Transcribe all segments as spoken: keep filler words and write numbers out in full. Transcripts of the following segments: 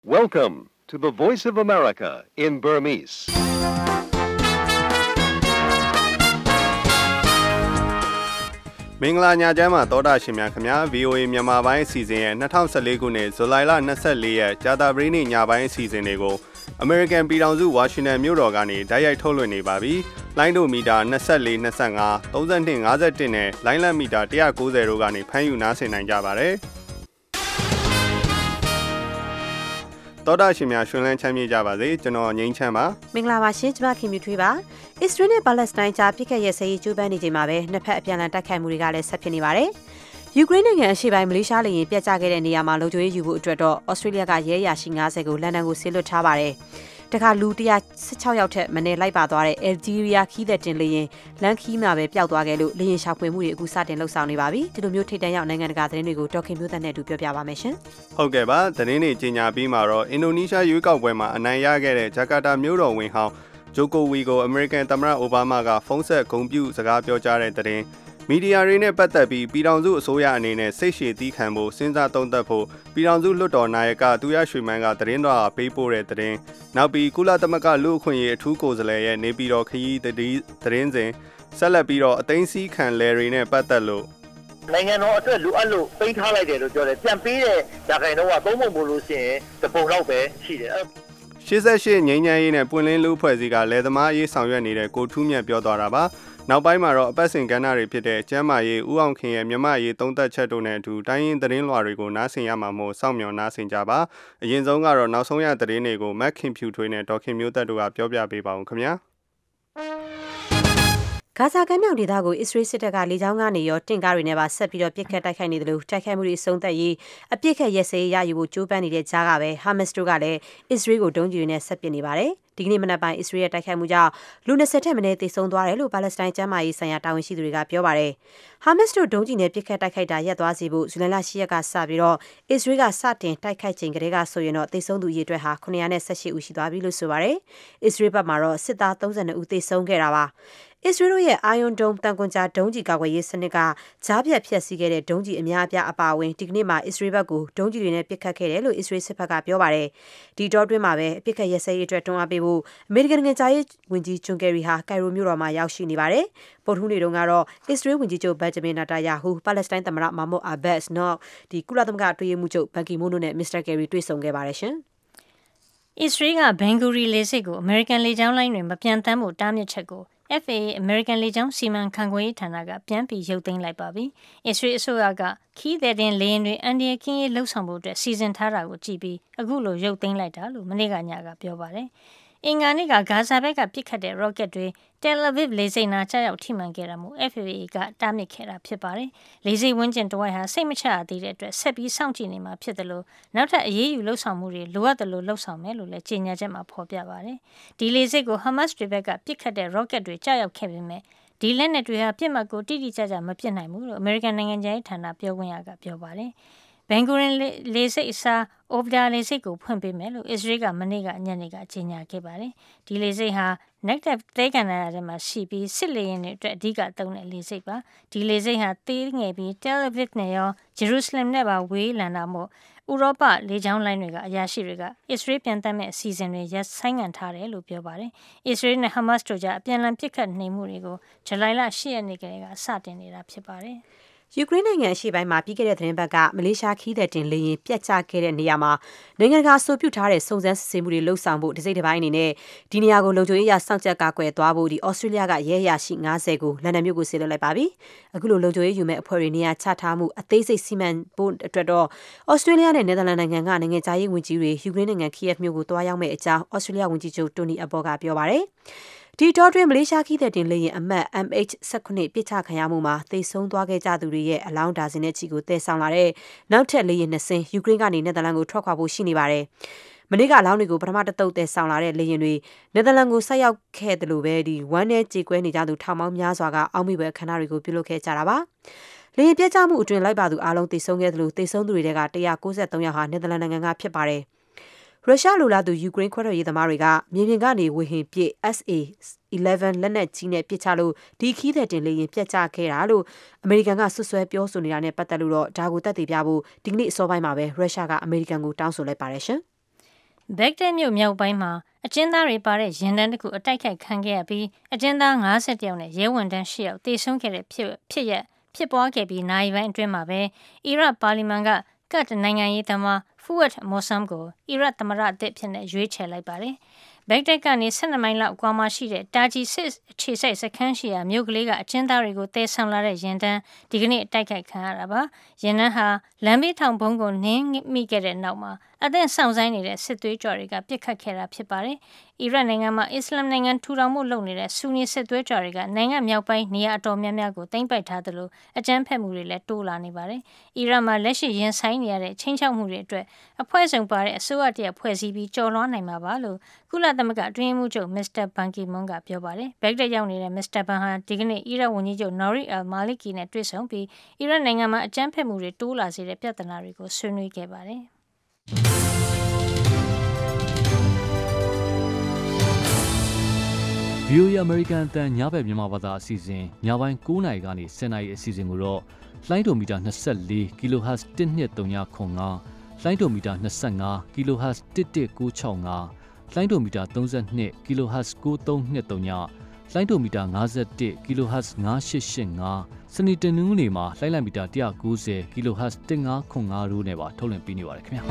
Welcome to the Voice of America in Burmese. ။မင်္ဂလာညချမ်းပါသောတာရှင်များခင်ဗျာ V O A မြန်မာပိုင်းအစီအစဉ်ရဲ့twenty fourteenခုနှစ်ဇူလိုင်လtwenty-fourရက်ကြာသပတေးနေ့ညပိုင်းအစီအစဉ်တွေကို American ပြည်ထောင်စုဝါရှင်တန်မြို့တော်ကနေတိုက်ရိုက်ထုတ်လွှင့်နေပါပြီ။လိုင်းဒိုမီတာtwenty-four, twenty-five, thirty-two, fifty-oneနဲ့လိုင်းလတ်မီတာone ninetyတို့ကနေဖမ်းယူနားဆင်နိုင်ကြပါတယ်။တော်တာရှင်များရှင်လန်းချမ်းမြေ့ကြပါစေကျွန်တော်ငိမ့်ချမ်းပါမင်္ဂလာပါရှင်ကျွန်မခင်မြူထွေးပါအစ္စရေးနဲ့ပါလက်စတိုင်းကြားပြစ်ခတ်ရဲစရေးကျိုးပန်းနေချိန်မှာပဲနှစ်ဖက်အပြန်အလှန်တိုက်ခိုက်မှုတွေကလည်းဆက်ဖြစ်နေပါတယ်ယူကရိန်းနိုင်ငံအရှေ့ပိုင်းမလေးရှားလေယာဉ်ပြတ်ကျခဲ့တဲ့နေရာမှာလုံခြုံရေးယူဖို့အတွက်တော့ဩစတြေးလျကရဲအရာရှိfiftyကိုလန်ဒန်ကိုဆေးလွှတ်ထားပါတယ်တခါလူone hundred sixteenယောက်ထက်မနည်းလိုက်ပါသွားတဲ့ Algeria ခီးသက်တင်လေယာဉ်လန်ခီးမှာပဲပျောက်သွားခဲ့လို့လေယာဉ်ရှာဖွေမှုတွေအခုစတင်လှုပ်ဆောင်နေပါပြီဒီလိုမျိုးထိတ်တန့်ရောက်နိုင်ငံတကာသတင်းတွေကိုဒေါက်ခင်မျိုးသက်နဲ့အတူပြောပြပါမယ်ရှင်ဟုတ်ကဲ့ပါသတင်းတွေကြီးညာပြီးမှာတော့အင်ဒိုနီးရှားရွေးကောက်ပွဲမှာအနိုင်ရခဲ့တဲ့ဂျကာတာမြို့တော်ဝန်ဟောင်းဂျိုကိုဝီကိုအမေရိကန်သမ္မတအိုဘားမားကဖုန်းဆက်ဂုဏ်ပြုစကားပြောကြားတဲ့သတင်းမီဒီယာတွေနဲ့ပတ်သက်ပြီးပြည်ထောင်စုအစိုးရအနေနဲ့စိတ်ရှည်သီးခံဖို့စဉ်းစားသုံးသပ်ဖို့ပြည်ထောင်စုလွှတ်တော်နာယကသူရရွှေမန်းကသတင်းတော်ပေးပို့တဲ့သတင်းနောက်ပြီးကုလသမဂ္ဂလူ့အခွင့်အရေးအထူးကိုယ်စားလှယ်ရဲ့နေပြည်တော်ခရီးသတင်းစဉ်ဆက်လက်ပြီးတော့အသိမ်းစည်းခံလယ်တွေနဲ့ပတ်သက်လို့နိုင်ငံတော်အတွက်လိုအပ်လို့ပိတ်ထားလိုက်တယ်လို့ပြောတယ်ပြန်ပေးတဲ့ဂျာခိုင်တော့ကသုံးပုံပို့လို့ရှိရင်တပုံလောက်ပဲရှိတယ် eighty-eightငိမ့်ညမ်းရေးနဲ့ပွင့်လင်းလူဖွဲ့စည်းကလယ်သမားရေးဆောင်ရွက်နေတဲ့ကိုထူးမြတ်ပြောသွားတာပါနောက်ပိုင်းမှာတော့အပတ်စဉ်ကဏ္ဍတွေဖြစ်တဲ့ကျမ်းမာရေးဦးအောင်ခင်ရဲ့မြမရေးသုံးသက်ချက်တို့နဲ့အတူတိုင်းရင်းသတင်းလွှာတွေကိုနားဆင်ရမှာမို့စောင့်မျှော်နားဆင်ကြပါအရင်ဆုံးကတော့နောက်ဆုံးရသတင်းတွေကိုမက်ခင်ဖြူထွေးနဲ့ဒေါက်ခင်မျိုးသက်တို့ကပြောပြပေးပါဦးခင်ဗျာဂါဇာကမ်းမြောင်ဒေသကိုအစ္စရေးစစ်တပ်ကလေကြောင်းကနေရောတင့်ကားတွေနဲ့ပါဆက်ပြီးတော့ပစ်ခတ်တိုက်ခိုက်နေတယ်လို့တိုက်ခိုက်မှုတွေဆုံးသက်ရေးအပြစ်ခတ်ရဲစရေးရယူဖို့ကြိုးပမ်းနေတဲ့ကြားကပဲဟာမတ်စ်တို့ကလည်းအစ္စရေးကိုဒုံးကျည်တွေနဲ့ဆက်ပစ်နေပါတယ်ဒီကနေ့မနက်ပိုင်းအစ္စရေးရဲ့တိုက်ခိုက်မှုကြောင့်လူtwentyထက်မနည်းသေဆုံးသွားတယ်လို့ပါလက်စတိုင်းကျန်းမာရေးဆိုင်ရာတာဝန်ရှိသူတွေကပြောပါတယ်ဟာမတ်စ်တို့ဒုံးကျည်နဲ့ပစ်ခတ်တိုက်ခိုက်တာရပ်သွားစေဖို့ဇူလိုင်လeightရက်ကစပြီးတော့အစ္စရေးကစတင်တိုက်ခိုက်ချိန်ကလေးကဆိုရင်တော့သေဆုံးသူအရေအတွက်ဟာnine hundred eighteenဦးရှိသွားပြီလို့ဆိုပါတယ်အစ္စရေးဘက်မှာတော့စစ်သားthirty-twoဦးသေဆုံးခဲ့တာပါအစ္စရေးတို့ရဲ့ Iron Dome တန်ကွန်ဂျာဒုံးကျည်ကာကွယ်ရေးစနစ်ကကြားပြတ်ဖျက်ဆီးခဲ့တဲ့ဒုံးကျည်အများအပြားအပါအဝင်ဒီကနေ့မှာအစ္စရေးဘက်ကိုဒုံးကျည်တွေနဲ့ပစ်ခတ်ခဲ့တယ်လို့အစ္စရေးစစ်ဘက်ကပြောပါတယ်။ဒီတော့တွင်းမှာပဲအပစ်ခတ်ရဲစဲရေးအတွက်တွန်းအားပေးဖို့အမေရိကန်နိုင်ငံသားရေးဝန်ကြီးဂျွန်ကယ်ရီဟာကိုင်ရိုမြို့တော်မှာရောက်ရှိနေပါတယ်။ပေါ်ထူးနေတုန်းကတော့အစ္စရေးဝန်ကြီးချုပ်ဘန်ဂျမင်နာတာယာဟူပါလက်စတိုင်းသမ္မတမာမွတ်အာဘတ်စ်နော်ဒီကုလသမဂ္ဂအတွင်းရေးမှူးချုပ်ဘန်ကီမွန်းတို့နဲ့မစ္စတာကယ်ရီတွေ့ဆုံခဲ့ပါတယ်ရှင်။အစ္စရေးကဘန်ဂူရီလေဆိပ်ကိုအမေရိကန်လေကြောင်းလိုင်းတွေမပြန်တမ်းဖို့တားမြစ်ချက်ကိုF A A အမေရိကန်လေကြောင်းစီမံခန့်ခွဲရေးဌာနကပြန်ပြီးရုပ်သိမ်းလိုက်ပါပြီ။အစ္စရေးအစိုးရကခီးတဲ့တင်လေယာဉ်တွေအန်ဒီယကင်းရေးလှုပ်ဆောင်ဖို့အတွက်စီစဉ်ထားတာကိုကြည့်ပြီးအခုလိုရုပ်သိမ်းလိုက်တာလို့မနေ့ကညကပြောပါတယ်။အင်္ဂါနေ့ကဂါဇာဘက်ကပစ်ခတ်တဲ့ rocket တွေ Tel Aviv လေဆိပ်နာကျရောက်ထိမှန်ခဲ့တာမို့ F A A ကတားမြစ်ခဲ့တာဖြစ်ပါတယ်။လေဆိပ်ဝန်းကျင်တဝိုက်ဟာစိတ်မချရသေးတဲ့အတွက်ဆက်ပြီးစောင့်ကြည့်နေမှာဖြစ်တယ်လို့နောက်ထပ်အရေးယူလှုပ်ဆောင်မှုတွေလိုအပ်တယ်လို့လှုပ်ဆောင်မယ်လို့လည်းကြေညာချက်မှာဖော်ပြပါတယ်။ဒီလေဆိပ်ကို Hamas တွေဘက်ကပစ်ခတ်တဲ့ rocket တွေကျရောက်ခဲ့ပေမဲ့ဒီလက်နက်တွေဟာပြစ်မှတ်ကိုတိတိကျကျမပစ်နိုင်ဘူးလို့ American နိုင်ငံခြားရေးဌာနပြောခွင့်ရကပြောပါတယ်။ဘန်ဂူရင်လေဆိပ်အစားအိုဗဒါလေဆိပ်ကိုဖွင့်ပေးမယ်လို့အစ္စရေးကမနေ့ကညနေကကြေညာခဲ့ပါတယ်။ဒီလေဆိပ်ဟာ Negev တဲကန်နာထဲမှာရှိပြီးစစ်လေယာဉ်တွေအတွက်အဓိကသုံးတဲ့လေဆိပ်ပါ။ဒီလေဆိပ်ဟာသေးငယ်ပြီး Tel Aviv နဲ့ရော Jerusalem နဲ့ပါဝေးလံတာမို့ဥရောပလေကြောင်းလိုင်းတွေကအရာရှိတွေကအစ္စရေးပြန်တက်မဲ့အစီအစဉ်တွေရပ်ဆိုင်းငံ့ထားတယ်လို့ပြောပါတယ်။အစ္စရေးနဲ့ Hamas တို့ကြားအပြန်အလှန်ပစ်ခတ်နေမှုတွေကိုဇူလိုင်လeightရက်နေ့ကလေးကစတင်နေတာဖြစ်ပါတယ်။ယူကရိန်းနိုင်ငံအရှေ့ပိုင်းမှာပြီးခဲ့တဲ့သတင်းပတ်ကမလေးရှားခီးသည်တင်လေယာဉ်ပြတ်ကျခဲ့တဲ့နေရာမှာနိုင်ငံတကာအဆိုပြုထားတဲ့စုံစမ်းစစ်ဆေးမှုတွေလှုပ်ဆောင်ဖို့တစိမ့်တစ်ပိုင်းအနေနဲ့ဒီနေရာကိုလုံခြုံရေးအရစောင့်ကြပ်ကာကွယ်သွားဖို့ဒီဩစတြေးလျကရဲအရာရှိfiftyကိုလန်ဒန်မြို့ကိုဆေးလွှတ်လိုက်ပါပြီ။အခုလိုလုံခြုံရေးယူမဲ့အဖွဲ့တွေနေရာချထားမှုအသေးစိတ်စီမံဖို့အတွက်တော့ဩစတြေးလျနဲ့နယ်သာလန်နိုင်ငံကနိုင်ငံခြားရေးဝန်ကြီးတွေယူကရိန်းနိုင်ငံคีယက်မြို့ကိုတွားရောက်မဲ့အကြောင်းဩစတြေးလျဝန်ကြီးချုပ်တိုနီအဘော်ကပြောပါတယ်။ဒီတော့တွင်မလေးရှားခီးတဲ့တင်လေရင်အမတ် M H seventeen ပြစ်ချခံရမှုမှာသေဆုံးသွားခဲ့ကြသူတွေရဲ့အလောင်းဒါဇင်နဲ့ချီကိုတည်ဆောင်လာတဲ့နောက်ထပ်လေရင်twoစင်းယူကရိန်းကနေနယ်သာလန်ကိုထွက်ခွာဖို့ရှိနေပါတယ်။မနေ့ကအလောင်းတွေကိုပထမတစ်သုတ်တည်ဆောင်လာတဲ့လေရင်တွေနယ်သာလန်ကိုဆက်ရောက်ခဲ့တယ်လို့ပဲဒီဝမ်းနဲ့ကြေကွဲနေကြသူထောင်ပေါင်းများစွာကအောက်မိပဲခန္ဓာတွေကိုပြုလုပ်ခဲ့ကြတာပါ။လေရင်ပြတ်ကျမှုအတွင်လိုက်ပါသူအားလုံးသေဆုံးခဲ့တယ်လို့သေဆုံးသူတွေကone hundred ninety-threeယောက်ဟာနယ်သာလန်နိုင်ငံကဖြစ်ပါတယ်။ရုရှားလိုလားသူယူကရိန်းခွဲထွက်ရေးသမားတွေကမြေပြင်ကနေဝေဟင်ပစ် S A eleven လက်နက်ကြီးနဲ့ပစ်ချလို့ဒီခီးတဲ့တင်လေရင်ပြတ်ကျခဲ့တာလို့အမေရိကန်ကဆွဆွဲပြောဆိုနေတာနဲ့ပတ်သက်လို့တော့ဒါကိုတက်တည်ပြဖို့ဒီကနေ့အစောပိုင်းမှာပဲရုရှားကအမေရိကန်ကိုတောင်းဆိုလိုက်ပါတယ်ရှင်။ဘက်တဲမြို့မြောက်ပိုင်းမှာအကျဉ်းသားတွေပါတဲ့ရင်တန်းတစ်ခုအတိုက်ခိုက်ခံခဲ့ရပြီးအကျဉ်းသား၅၁ယောက်နဲ့ရဲဝန်ထမ်း၈ယောက်တေဆုံးခဲ့တဲ့ဖြစ်ဖြစ်ရဖြစ်ပွားခဲ့ပြီးနိုင်ပိုင်းအတွင်းမှာပဲအီရတ်ပါလီမန်ကကတ်နိုင်ငံရေးသမားဖူဝတ်မော်ဆမ်ကိုအီရတ်သမ္မတအသစ်ဖြစ်နေရွေးချယ်လိုက်ပါတယ်ဘက်တက်ကနေ၁၂မိုင်လောက်အကွာမှာရှိတဲ့တာဂျီစစ်အခြေစိုက်စခန်းရှိရာမြို့ကလေးကအကျဉ်းသားတွေကိုတဲဆောင်လာတဲ့ရင်တန်းဒီကနေ့အတိုက်ခိုက်ခံရတာပါရင်တန်းဟာလမ်းဘေးထောင်ဘုံကိုနင်းမိခဲ့တဲ့နောက်မှာအသင့်ဆောင်ဆိုင်နေတဲ့စစ်သွေးကြွတွေကပြစ်ခတ်ခဲ့တာဖြစ်ပါတယ်အီရတ်နိုင်ငံမှာအစ္စလာမ်နိုင်ငံထူထောင်မှုလုပ်နေတဲ့ဆူနီစစ်သွေးကြွတွေကနိုင်ငံမြောက်ပိုင်းနေရာအတော်များများကိုသိမ်းပိုက်ထားသလိုအကြမ်းဖက်မှုတွေလည်းတိုးလာနေပါတယ်အီရတ်မှာလက်ရှိရင်ဆိုင်နေရတဲ့ချင်းချောက်မှုတွေအတွက်အဖွဲ့စုံပါတဲ့အစိုးရတရဖွဲ့စည်းပြီးကြော်လွှားနိုင်မှာပါလို့ကုလသမဂ္ဂအတွင်းမှုချုပ်မစ္စတာဘန်ကီမွန်ကပြောပါတယ်ဘက်ဂဒက်ရောက်နေတဲ့မစ္စတာဘန်ဟာဒီကနေ့အီရတ်ဝန်ကြီးချုပ်နော်ရီအယ်မာလီကီနဲ့တွေ့ဆုံပြီးအီရတ်နိုင်ငံမှာအကြမ်းဖက်မှုတွေတိုးလာစေတဲ့ပြဿနာတွေကိုဆွေးနွေးခဲ့ပါတယ်ဗီအိုအေ American အသံညဘက်မြန်မာဘာသာအစီအစဉ်ညပိုင်း၉နာရီကနေ၁၀နာရီအစီအစဉ်ကိုတော့လိုင်းဒိုမီတာ၂၄ kHz တစ်နှစ်၃၅ခွန်၅လိုင်းဒိုမီတာ၂၅ kHz တစ်တစ်၉၆၅လိုင်းဒိုမီတာ၃၂ kHz ၉၃၂၃ညလိုင်းဒိုမီတာ၅၁ kHz ၅၈၈၅စနေတနင်္ဂနွေမှာလိုင်းလိုက်မီတာ၁၉၀ kHz တစ်၅ခွန်၅တို့နဲ့ပါထုတ်လွှင့်ပေးနေပါတယ်ခင်ဗျာ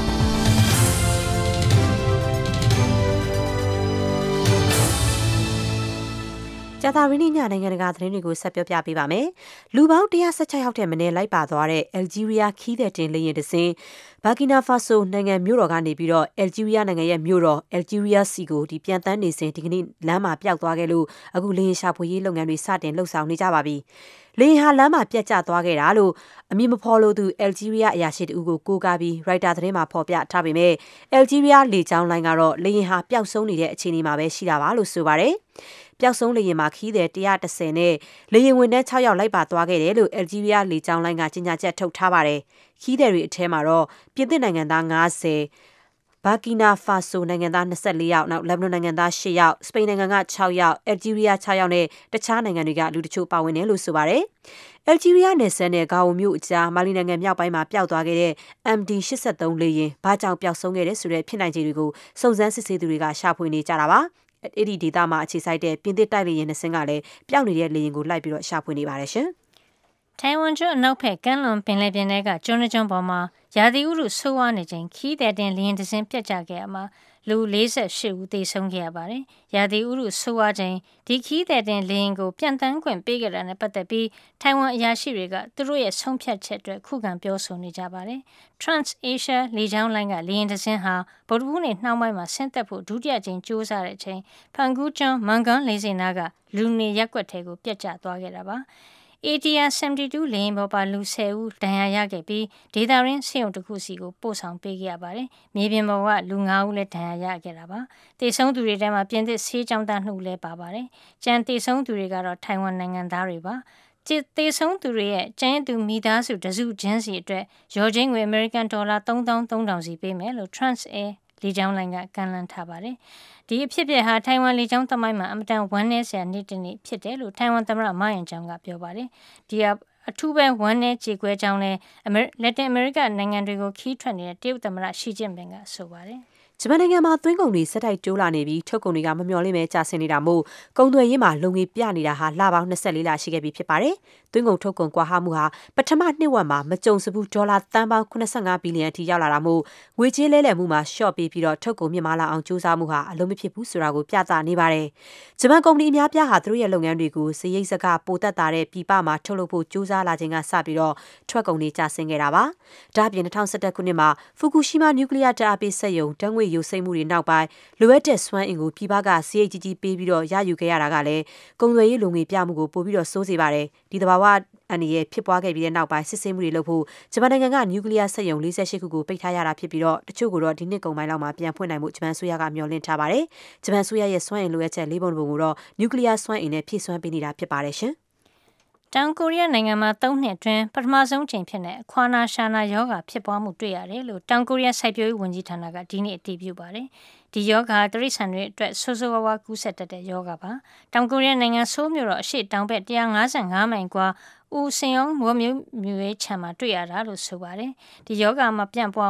ကြာသပတေးနေ့ညနိုင်ငံတကာသတင်းတွေကိုဆက်ပြောပြပေးပါမယ်။လူပေါင်း၁၁၆ယောက်တဲ့မနေ့လိုက်ပါသွားတဲ့အယ်ဂျီးရီးယားခီးတဲ့တင်လေယာဉ်တစ်စင်းဘာကီနာဖာဆိုနိုင်ငံမြို့တော်ကနေပြီးတော့အယ်ဂျီးရီးယားနိုင်ငံရဲ့မြို့တော်အယ်ဂျီးရီးယားစီကိုဒီပြန်တန်းနေစဉ်ဒီကနေ့လမ်းမှာပျောက်သွားခဲ့လို့အခုလေယာဉ်ရှာဖွေရေးလုပ်ငန်းတွေစတင်လှုပ်ဆောင်နေကြပါပြီ။လေယာဉ်ဟာလမ်းမှာပြတ်ကျသွားခဲ့တာလို့အမည်မဖော်လို့သူအယ်ဂျီးရီးယားအရာရှိတဦးကိုကိုးကားပြီးရိုက်တာသတင်းမှာဖော်ပြထားပေမဲ့အယ်ဂျီးရီးယားလေကြောင်းလိုင်းကတော့လေယာဉ်ဟာပျောက်ဆုံးနေတဲ့အခြေအနေမှာပဲရှိတာပါလို့ဆိုပါတယ်။ပျောက်ဆုံးလေယာဉ်မှာခီးတဲ့၁၁၀နဲ့လေယာဉ်ဝန်ထမ်း၆ယောက်လိုက်ပါသွားခဲ့တယ်လို့အယ်ဂျီးရီးယားလေကြောင်းလိုင်းကကြေညာချက်ထုတ်ထားပါတယ်။ခီးတဲ့တွေအထဲမှာတော့ပြင်သစ်နိုင်ငံသား၅၀ဘာကီနာဖာဆိုနိုင်ငံသား၂၄ယောက်နောက်လက်ဘနွန်နိုင်ငံသား၈ယောက်စပိန်နိုင်ငံက၆ယောက်အယ်ဂျီးရီးယား၆ယောက်နဲ့တခြားနိုင်ငံတွေကလူတချို့ပါဝင်တယ်လို့ဆိုပါတယ်။အယ်ဂျီးရီးယားနယ်စပ်နဲ့ဂါဝိုမြို့အကြားမာလီနိုင်ငံမြောက်ပိုင်းမှာပျောက်သွားခဲ့တဲ့ အမ် ဒီ ၈၃ လေယာဉ်ဘာကြောင့်ပျောက်ဆုံးခဲ့တဲ့ဆိုတဲ့ဖြစ်နိုင်ခြေတွေကိုစုံစမ်းစစ်ဆေးသူတွေကရှာဖွေနေကြတာပါ။အဲ့ဒီဒေသမှာအခြေစိုက်တဲ့ပြင်သစ်တိုက်လေယာဉ်နှစ်စင်းကလည်းပျောက်နေတဲ့လေယာဉ်ကိုလိုက်ပြီးတော့ရှာဖွေနေပါတယ်ရှင်။ထိုင်ဝမ်ကျွန်းအနောက်ဘက်ကမ်းလွန်ပင်လယ်ပြင်ထဲကကျွန်းတစ်ကျွန်းပေါ်မှာရာသီဥတုဆိုးဝါးနေချိန်ခီးတဲ့တင်လေယာဉ်တစ်စင်းပြတ်ကျခဲ့ရမှာလူ၄၈ဦးသေဆုံးခဲ့ရပါတယ်။ရာသီဥတုဆိုးဝါးချိန်ဒီခီးတဲ့တင်လေယာဉ်ကိုပြန်တန်းခွင့်ပေးခဲ့တာနဲ့ပတ်သက်ပြီးထိုင်ဝမ်အရာရှိတွေကသူတို့ရဲ့ဆုံးဖြတ်ချက်အတွက်ခုခံပြောဆိုနေကြပါတယ်။ Trans-Asia လေကြောင်းလိုင်းကလေယာဉ်တစ်စင်းဟာဗုဒ္ဓဟူးနေ့နှောင်းပိုင်းမှာဆင်းသက်ဖို့ဒုတိယကြိမ်စူးစမ်းတဲ့အချိန်ဖန်ကူးကျွန်းမန်ဂန်လေဆိပ်နားကလူနေရပ်ကွက်ထဲကိုပြတ်ကျသွားခဲ့တာပါ။ A T R ၇၂ လေယာဉ်ပေါ်ပါလူ၁၀ဦးဒဏ်ရာရခဲ့ပြီးဒေသရင်းဆေးရုံတစ်ခုစီကိုပို့ဆောင်ပေးခဲ့ရပါတယ်။မြေပြင်ပေါ်ကလူ၅ဦးလည်းဒဏ်ရာရခဲ့တာပါ။တေဆုံးသူတွေထဲမှာပြင်သစ်ဆေးကျောင်းသားနှစ်ဦးလည်းပါပါတယ်။ကျန်တေဆုံးသူတွေကတော့ထိုင်ဝမ်နိုင်ငံသားတွေပါ။တေဆုံးသူတွေရဲ့ကျန်သူမိသားစုတစုချင်းစီအတွက်ရော်ချင်းငွေအမေရိကန်ဒေါ်လာ၃သောင်း၃ထောင်စီပေးမယ်လို့ Trans-Air လေကြောင်းလိုင်းကကန့်လန့်ထားပါတယ်။ဒီအဖြစ်အပျက်ဟာထိုင်ဝမ်လေကြောင်းသမိုင်းမှာအမတန်ဝမ်းနည်းစရာနေ့တစ်နေ့ဖြစ်တယ်လို့ထိုင်ဝမ်သမ္မတမာယန်ဂျောင်ကပြောပါတယ်။ဒီအထူးပဲဝမ်းနည်းကြေကွဲကြောင်းနဲ့လက်တင်အမေရိကနိုင်ငံတွေကိုခီးထွက်နေတဲ့တရုတ်သမ္မတရှီကျင့်ပင်ကဆိုပါတယ်။ဂျပန်နိုင်ငံမှာသွင်းကုန်တွေဆက်တိုက်တိုးလာနေပြီးထုတ်ကုန်တွေကမမျှော်လင့်ပဲကျဆင်းနေတာမို့ကုန်သွယ်ရေးမှာလုံငွေပြနေတာဟာလပေါင်း၂၄လရှိခဲ့ပြီဖြစ်ပါတယ်။သွင်းကုန်ထုတ်ကုန်ကွာဟမှုဟာပထမနှစ်ဝက်မှာမကြုံစဘူးဒေါ်လာသန်းပေါင်း၇၅ဘီလီယံအထိရောက်လာတာမို့ငွေကြေးလဲလှယ်မှုမှာရှော့ပေးပြီးတော့ထုတ်ကုန်မြင့်မားလာအောင်ကြိုးစားမှုဟာအလုံးမဖြစ်ဘူးဆိုတာကိုပြသနေပါတယ်။ဂျပန်ကုမ္ပဏီအများပြားဟာသူတို့ရဲ့လုပ်ငန်းတွေကိုစရိတ်စကပိုတက်တာတဲ့ပြည်ပမှာထုတ်လုပ်ဖို့ကြိုးစားလာခြင်းကစပြီးတော့ထွက်ကုန်တွေကျဆင်းခဲ့တာပါ။ဒါ့အပြင်၂၀၁၁ခုနှစ်မှာဖူကူရှီမာနျူကလ িয়ার ဓာတ်အားပေးစက်ရုံဓာတ်ငွေ့ယိုစိမ့်မှုတွေနောက်ပိုင်းလိုအပ်တဲ့စွမ်းအင်ကိုပြည်ပကစရိတ်ကြီးကြီးပေးပြီးတော့ရယူခဲ့ရတာကလည်းကုန်သွယ်ရေးလုံငွေပြမှုကိုပိုပြီးတော့စိုးစေပါတယ်။ဒီသဘာဝအန္တရာယ်ဖြစ်ပွားခဲ့ပြီးတဲ့နောက်ပိုင်းစစ်ဆေးမှုတွေလုပ်ဖို့ဂျပန်နိုင်ငံကနျူကလ িয়ার စက်ရုံ၄၈ခုကိုပိတ်ထားရတာဖြစ်ပြီးတော့တချို့ကတော့ဒီနှစ်ကုန်ပိုင်းလောက်မှာပြန်ဖွင့်နိုင်မှုဂျပန်ဆိုရကမျှော်လင့်ထားပါတယ်။ဂျပန်ဆိုရရဲ့စွမ်းအင်လိုအပ်ချက်လေးပုံပုံကိုတော့နျူကလ িয়ার စွမ်းအင်နဲ့ဖြည့်စွမ်းပေးနေတာဖြစ်ပါတယ်ရှင်။တောင်ကိုရီးယားနိုင်ငံမှာ၃နှစ်အတွင်းပထမဆုံးချိန်ဖြစ်တဲ့အခွာနာရှာနာယောဂါဖြစ်ပွားမှုတွေ့ရတယ်လို့တောင်ကိုရီးယားစိုက်ပျိုးရေးဝန်ကြီးဌာနကဒီနေ့အတည်ပြုပါတယ်။ဒီယောဂါတရိษံတွေအတွက်ဆိုးဆိုးဝါးဝါကူးစက်တတ်တဲ့ယောဂါပါ။တောင်ကိုရီးယားနိုင်ငံဆိုးမြို့တော်အရှေ့တောင်ဘက်၁၅၅မိုင်ကွာဦးစင်အောင်ဝမျိုးမျိုးရေးချမ်းမှာတွေ့ရတာလို့ဆိုပါတယ်။ဒီယောဂါမှာပြန့်ပွားအောင်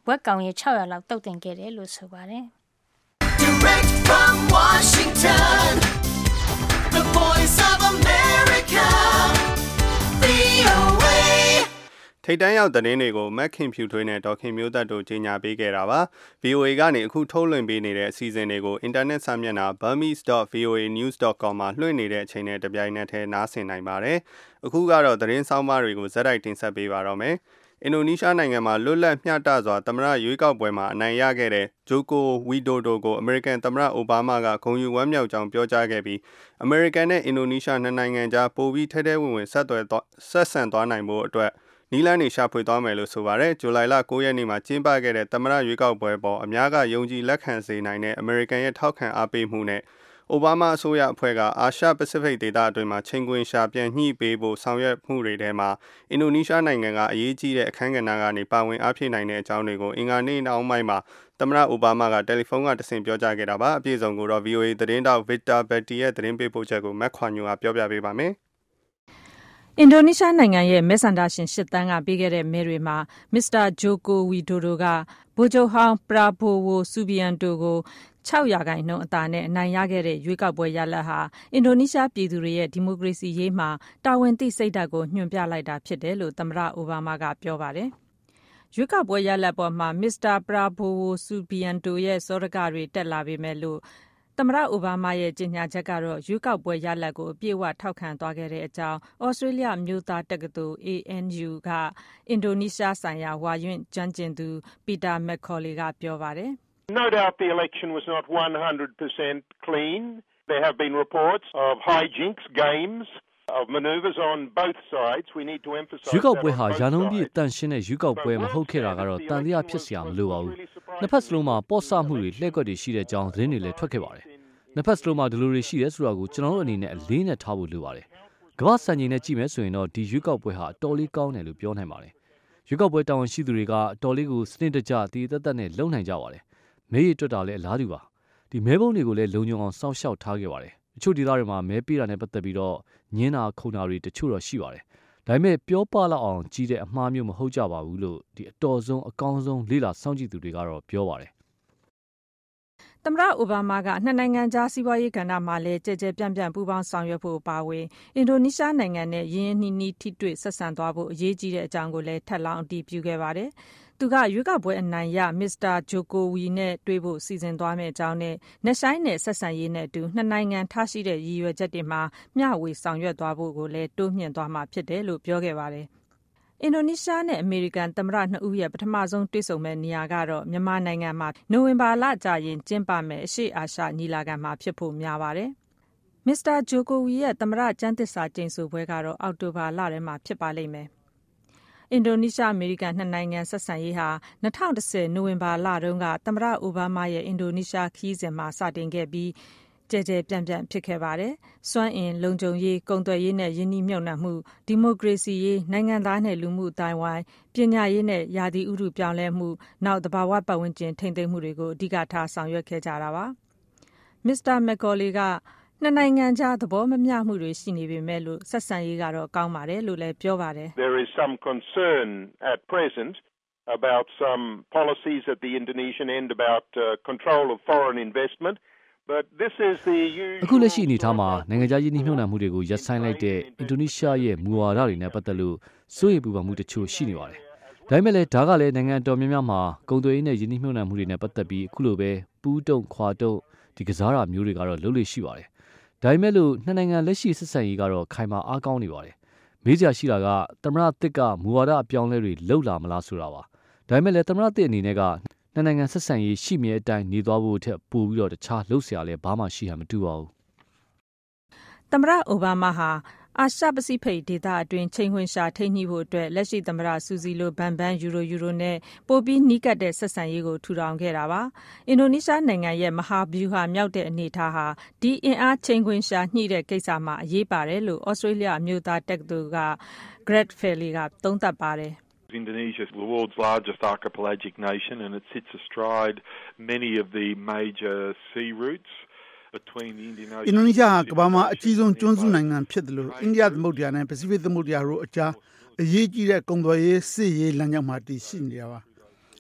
ဘွက်ကောင်ရေ၆ရာလောက်တုတ်တင်ခဲ့တယ်လို့ဆိုပါတယ်။ Direct from Washington, the voice of America, V O A ထိပ်တန်းရောက်သတင်းတွေကိုမက်ခင်ဖြူထွေးနဲ့ဒေါက်ခင်မျိုးသက်တို့ကြီးညာပေးခဲ့တာပါ V O A ကနေအခုထုတ်လွှင့်ပေးနေတဲ့အစီအစဉ်တွေကိုအင်တာနက်စာမျက်နှာ burmese dot v o a news dot com မှာလွှင့်နေတဲ့အချိန်နဲ့တပြိုင်နက်တည်းနားဆင်နိုင်ပါတယ်အခုကတော့သတင်းဆောင်မတွေကိုဇက်တိုက်တင်ဆက်ပေးပါတော့မယ်အင်ဒိုနီးရှားနိုင်ငံမှာလွတ်လပ်မျှတစွာသမ္မတရွေးကောက်ပွဲမှာအနိုင်ရခဲ့တဲ့ဂျိုကိုဝီဒိုဒိုကိုအမေရိကန်သမ္မတအိုဘားမားကဂုဏ်ယူဝမ်းမြောက်ကြောင်းပြောကြားခဲ့ပြီးအမေရိကန်နဲ့အင်ဒိုနီးရှားနှစ်နိုင်ငံကြားပိုပြီးထဲထဲဝင်ဝင်ဆက်သွယ်ဆက်ဆံသွားနိုင်ဖို့အတွက်နီလန်းနေရှာဖွေသွားမယ်လို့ဆိုပါတယ်ဇူလိုင်လ၉ရက်နေ့မှာကျင်းပခဲ့တဲ့သမ္မတရွေးကောက်ပွဲပေါ်အများကယုံကြည်လက်ခံစေနိုင်တဲ့အမေရိကန်ရဲ့ထောက်ခံအားပေးမှုနဲ့အိုဘားမားအစိုးရအဖွဲ့ကအာရှပစိဖိတ်ဒေသအတွင်းမှာချိန်ခွင်ရှာပြန်ညှိပေးဖို့ဆောင်ရွက်မှုတွေထဲမှာအင်ဒိုနီးရှားနိုင်ငံကအရေးကြီးတဲ့အခမ်းကဏ္ဍကနေပါဝင်အားဖြည့်နိုင်တဲ့အကြောင်းတွေကိုအင်္ဂါနေ့နောက်ပိုင်းမှာသမ္မတအိုဘားမားကတယ်လီဖုန်းကတဆင့်ပြောကြားခဲ့တာပါအပြည့်အစုံကိုတော့ V O A သတင်းတောက် Victor Betty ရဲ့သတင်းပေးပို့ချက်ကိုမက်ခွန်ညိုကပြောပြပေးပါမယ်အင်ဒိုနီးရှားနိုင်ငံရဲ့မဲဆန္ဒရှင်ရှစ်သန်းကပေးခဲ့တဲ့မဲတွေမှာမစ္စတာဂျိုကိုဝီဒိုဒိုကဗိုလ်ချုပ်ဟောင်းပရာဘိုဝိုဆူဘီယန်တိုကို၆ရာခိုင်နှုန်းအသာနဲ့အနိုင်ရခဲ့တဲ့ရွေးကောက်ပွဲရလဒ်ဟာအင်ဒိုနီးရှားပြည်သူတွေရဲ့ဒီမိုကရေစီရေးမှာတာဝန်သိစိတ်ဓာတ်ကိုညွှန်ပြလိုက်တာဖြစ်တယ်လို့သမ္မတအိုဘားမားကပြောပါတယ်။ရွေးကောက်ပွဲရလဒ်ပေါ်မှာမစ္စတာပရာဘိုဝိုဆူဘီယန်တိုရဲ့စောဒကတွေတက်လာပေမဲ့လို့သမ္မတအိုဘားမားရဲ့ကြေညာချက်ကတော့ရွေးကောက်ပွဲရလဒ်ကိုအပြည့်အဝထောက်ခံသွားခဲ့တဲ့အကြောင်းဩစတြေးလျမျိုးသားတက္ကသိုလ် A N U ကအင်ဒိုနီးရှားဆိုင်ရာဝါယွင့်ကျွမ်းကျင်သူပီတာမက်ခေါ်လီကပြောပါတယ် No doubt the election was not one hundred percent clean. There have been reports of hijinks, games, of maneuvers on both sides. We need to emphasize ရွေးကောက်ပွဲဟာရာနှုန်းပြည့်တန်ရှင်းတဲ့ရွေးကောက်ပွဲမဟုတ်ခဲ့တာကတော့တန်တရားဖြစ်စရာမလိုပါဘူး။နှစ်ဖက်စလုံးမှာပေါ့ဆမှုတွေလှည့်ကွက်တွေရှိတဲ့အကြောင်းသတင်းတွေလည်းထွက်ခဲ့ပါတယ်။နှစ်ဖက်စလုံးမှာဒီလိုတွေရှိတယ်ဆိုတာကိုကျွန်တော်တို့အနေနဲ့အလေးနဲ့ထားဖို့လိုပါတယ်။ကမ္ဘာစံချိန်နဲ့ကြည့်မယ်ဆိုရင်တော့ဒီရွေးကောက်ပွဲဟာအတော်လေးကောင်းတယ်လို့ပြောနိုင်ပါတယ်။ရွေးကောက်ပွဲတာဝန်ရှိသူတွေကအတော်လေးကိုစနစ်တကျတည်တတ်တတ်နဲ့လုပ်နိုင်ကြပါတယ်။မဲရည်တွက်တာလည်းအလားတူပါဒီမဲပုံးတွေကိုလည်းလုံခြုံအောင်စောင့်ရှောက်ထားခဲ့ပါတယ်တချို့ဒေသတွေမှာမဲပေးတာနဲ့ပတ်သက်ပြီးတော့ညင်းတာခုန်တာတွေတချို့တော့ရှိပါတယ်ဒါပေမဲ့ပြောပလောက်အောင်ကြီးတဲ့အမှားမျိုးမဟုတ်ကြပါဘူးလို့ဒီအတော်ဆုံးအကောင်းဆုံးလေ့လာစောင့်ကြည့်သူတွေကတော့ပြောပါတယ်သမ္မတအိုဘားမားကနှစ်နိုင်ငံကြားစီးပွားရေးကဏ္ဍမှာလည်းကြဲကြဲပြန့်ပြန့်ပူးပေါင်းဆောင်ရွက်ဖို့ပါဝင်အင်ဒိုနီးရှားနိုင်ငံနဲ့ရင်းရင်းနှီးနှီးထိတွေ့ဆက်ဆံသွားဖို့အရေးကြီးတဲ့အကြောင်းကိုလည်းထပ်လောင်းအတည်ပြုခဲ့ပါတယ်သူကရွေးကောက်ပွဲအနိုင်ရမစ္စတာဂျိုကိုဝီနဲ့တွေ့ဖို့စီစဉ်သွားမယ့်အကြောင်းနဲ့နှစ်ဆိုင်နဲ့ဆက်ဆံရေးနဲ့အတူနှစ်နိုင်ငံထားရှိတဲ့ရည်ရွယ်ချက်တွေမှာမျှဝေဆောင်ရွက်သွားဖို့ကိုလည်းတိုးမြှင့်သွားမှာဖြစ်တယ်လို့ပြောခဲ့ပါတယ်။အင်ဒိုနီးရှားနဲ့အမေရိကန်သမ္မတနှစ်ဦးရဲ့ပထမဆုံးတွေ့ဆုံမဲ့နေရာကတော့မြန်မာနိုင်ငံမှာနိုဝင်ဘာလကြာရင်ကျင်းပမယ့်အရှေ့အာရှညီလာခံမှာဖြစ်ဖို့များပါတယ်။မစ္စတာဂျိုကိုဝီရဲ့သမ္မတကျမ်းသစ္စာကျိန်ဆိုပွဲကတော့အောက်တိုဘာလထဲမှာဖြစ်ပါလိမ့်မယ်။အင်ဒိုနီးရှားအမေရိကန်နှစ်နိုင်ငံဆက်ဆံရေးဟာ၂၀၁၀နိုဝင်ဘာလတုန်းကသမ္မတအိုဘားမားရဲ့အင်ဒိုနီးရှားခရီးစဉ်မှာစတင်ခဲ့ပြီးကြဲကြဲပြန့်ပြန့်ဖြစ်ခဲ့ပါတယ်။စွမ်းအင်လုံခြုံရေးကုန်သွယ်ရေးနဲ့ယင်းနှိမ့်နှံမှုဒီမိုကရေစီရေးနိုင်ငံသားနဲ့လူမှုအတိုင်းဝိုင်းပညာရေးနဲ့ရာသီဥတုပြောင်းလဲမှုနောက်သဘာဝပတ်ဝန်းကျင်ထိန်းသိမ်းမှုတွေကိုအဓိကထားဆောင်ရွက်ခဲ့ကြတာပါ။မစ္စတာမက်ကော်လီကနှစ်နိုင်ငံကြားသဘောမမျှမှုတွေရှိနေပေမဲ့လို့ဆက်ဆံရေးကတော့ကောင်းပါတယ်လို့လည်းပြောပါတယ် There is some concern at present about some policies at the Indonesian end about uh, control of foreign investment but this is the အခုလက်ရှိအနေအထားမှာနိုင်ငံခြားယင်းနှိမ့်နှံမှုတွေကိုရပ်ဆိုင်းလိုက်တဲ့အင်ဒိုနီးရှားရဲ့မူဝါဒတွေနဲ့ပတ်သက်လို့စိုးရိမ်ပူပန်မှုတချို့ရှိနေပါတယ်ဒါပေမဲ့လည်းဒါကလည်းနိုင်ငံတော်များများမှာကုန်သွယ်ရေးနဲ့ယင်းနှိမ့်နှံမှုတွေနဲ့ပတ်သက်ပြီးအခုလိုပဲပူးတုံခွာတုံဒီကစားတာမျိုးတွေကတော့လုပ်လို့ရှိပါတယ်ဒါပေမဲ့လို့နှစ်နိုင်ငံလက်ရှိဆက်ဆံရေးကတော့ခိုင်မာအားကောင်းနေပါတယ်။မေးစရာရှိတာကသမ္မတတစ်ကမူဝါဒအပြောင်းလဲတွေလှုပ်လာမလားဆိုတာပါ။ဒါပေမဲ့လည်းသမ္မတတစ်အနေနဲ့ကနှစ်နိုင်ငံဆက်ဆံရေးရှိမြဲအတိုင်းနေသွားဖို့ထက်ပိုပြီးတော့တခြားလှုပ်ရှားလဲဘာမှရှိဟန်မတူပါဘူး။သမ္မတအိုဘားမားဟာအာရှပစိဖိတ်ဒေသအတွင်းချိန်ခွင်ရှာထိန်းညှိဖို့အတွက်လက်ရှိသမ္မတဆူစီလိုဘန်ဘန်ယူရိုယူရိုနဲ့ပိုပြီးနီးကပ်တဲ့ဆက်ဆံရေးကိုထူထောင်ခဲ့တာပါအင်ဒိုနီးရှားနိုင်ငံရဲ့မဟာဗျူဟာမြောက်တဲ့အနေအထားဟာဒီအင်အားချိန်ခွင်ရှာညှိတဲ့ကိစ္စမှာအရေးပါတယ်လို့ဩစတြေးလျအမျိုးသားတက္ကသိုလ်က Greg Fairley ကသုံးသပ်ပါတယ် Indonesia is the world's largest archipelagic nation and it sits astride many of the major sea routes အင်ဒိုနီးရှားဟာကမ္ဘာမှာအကြီးဆုံးကျွန်းစုနိုင်ငံဖြစ်တယ်လို့အိန္ဒိယသမုဒ္ဒရာနဲ့ပစိဖိတ်သမုဒ္ဒရာတို့အကြားအရေးကြီးတဲ့ကုန်သွယ်ရေးစစ်ရေးလမ်းကြောင်းမှာတည်ရှိနေတာပါ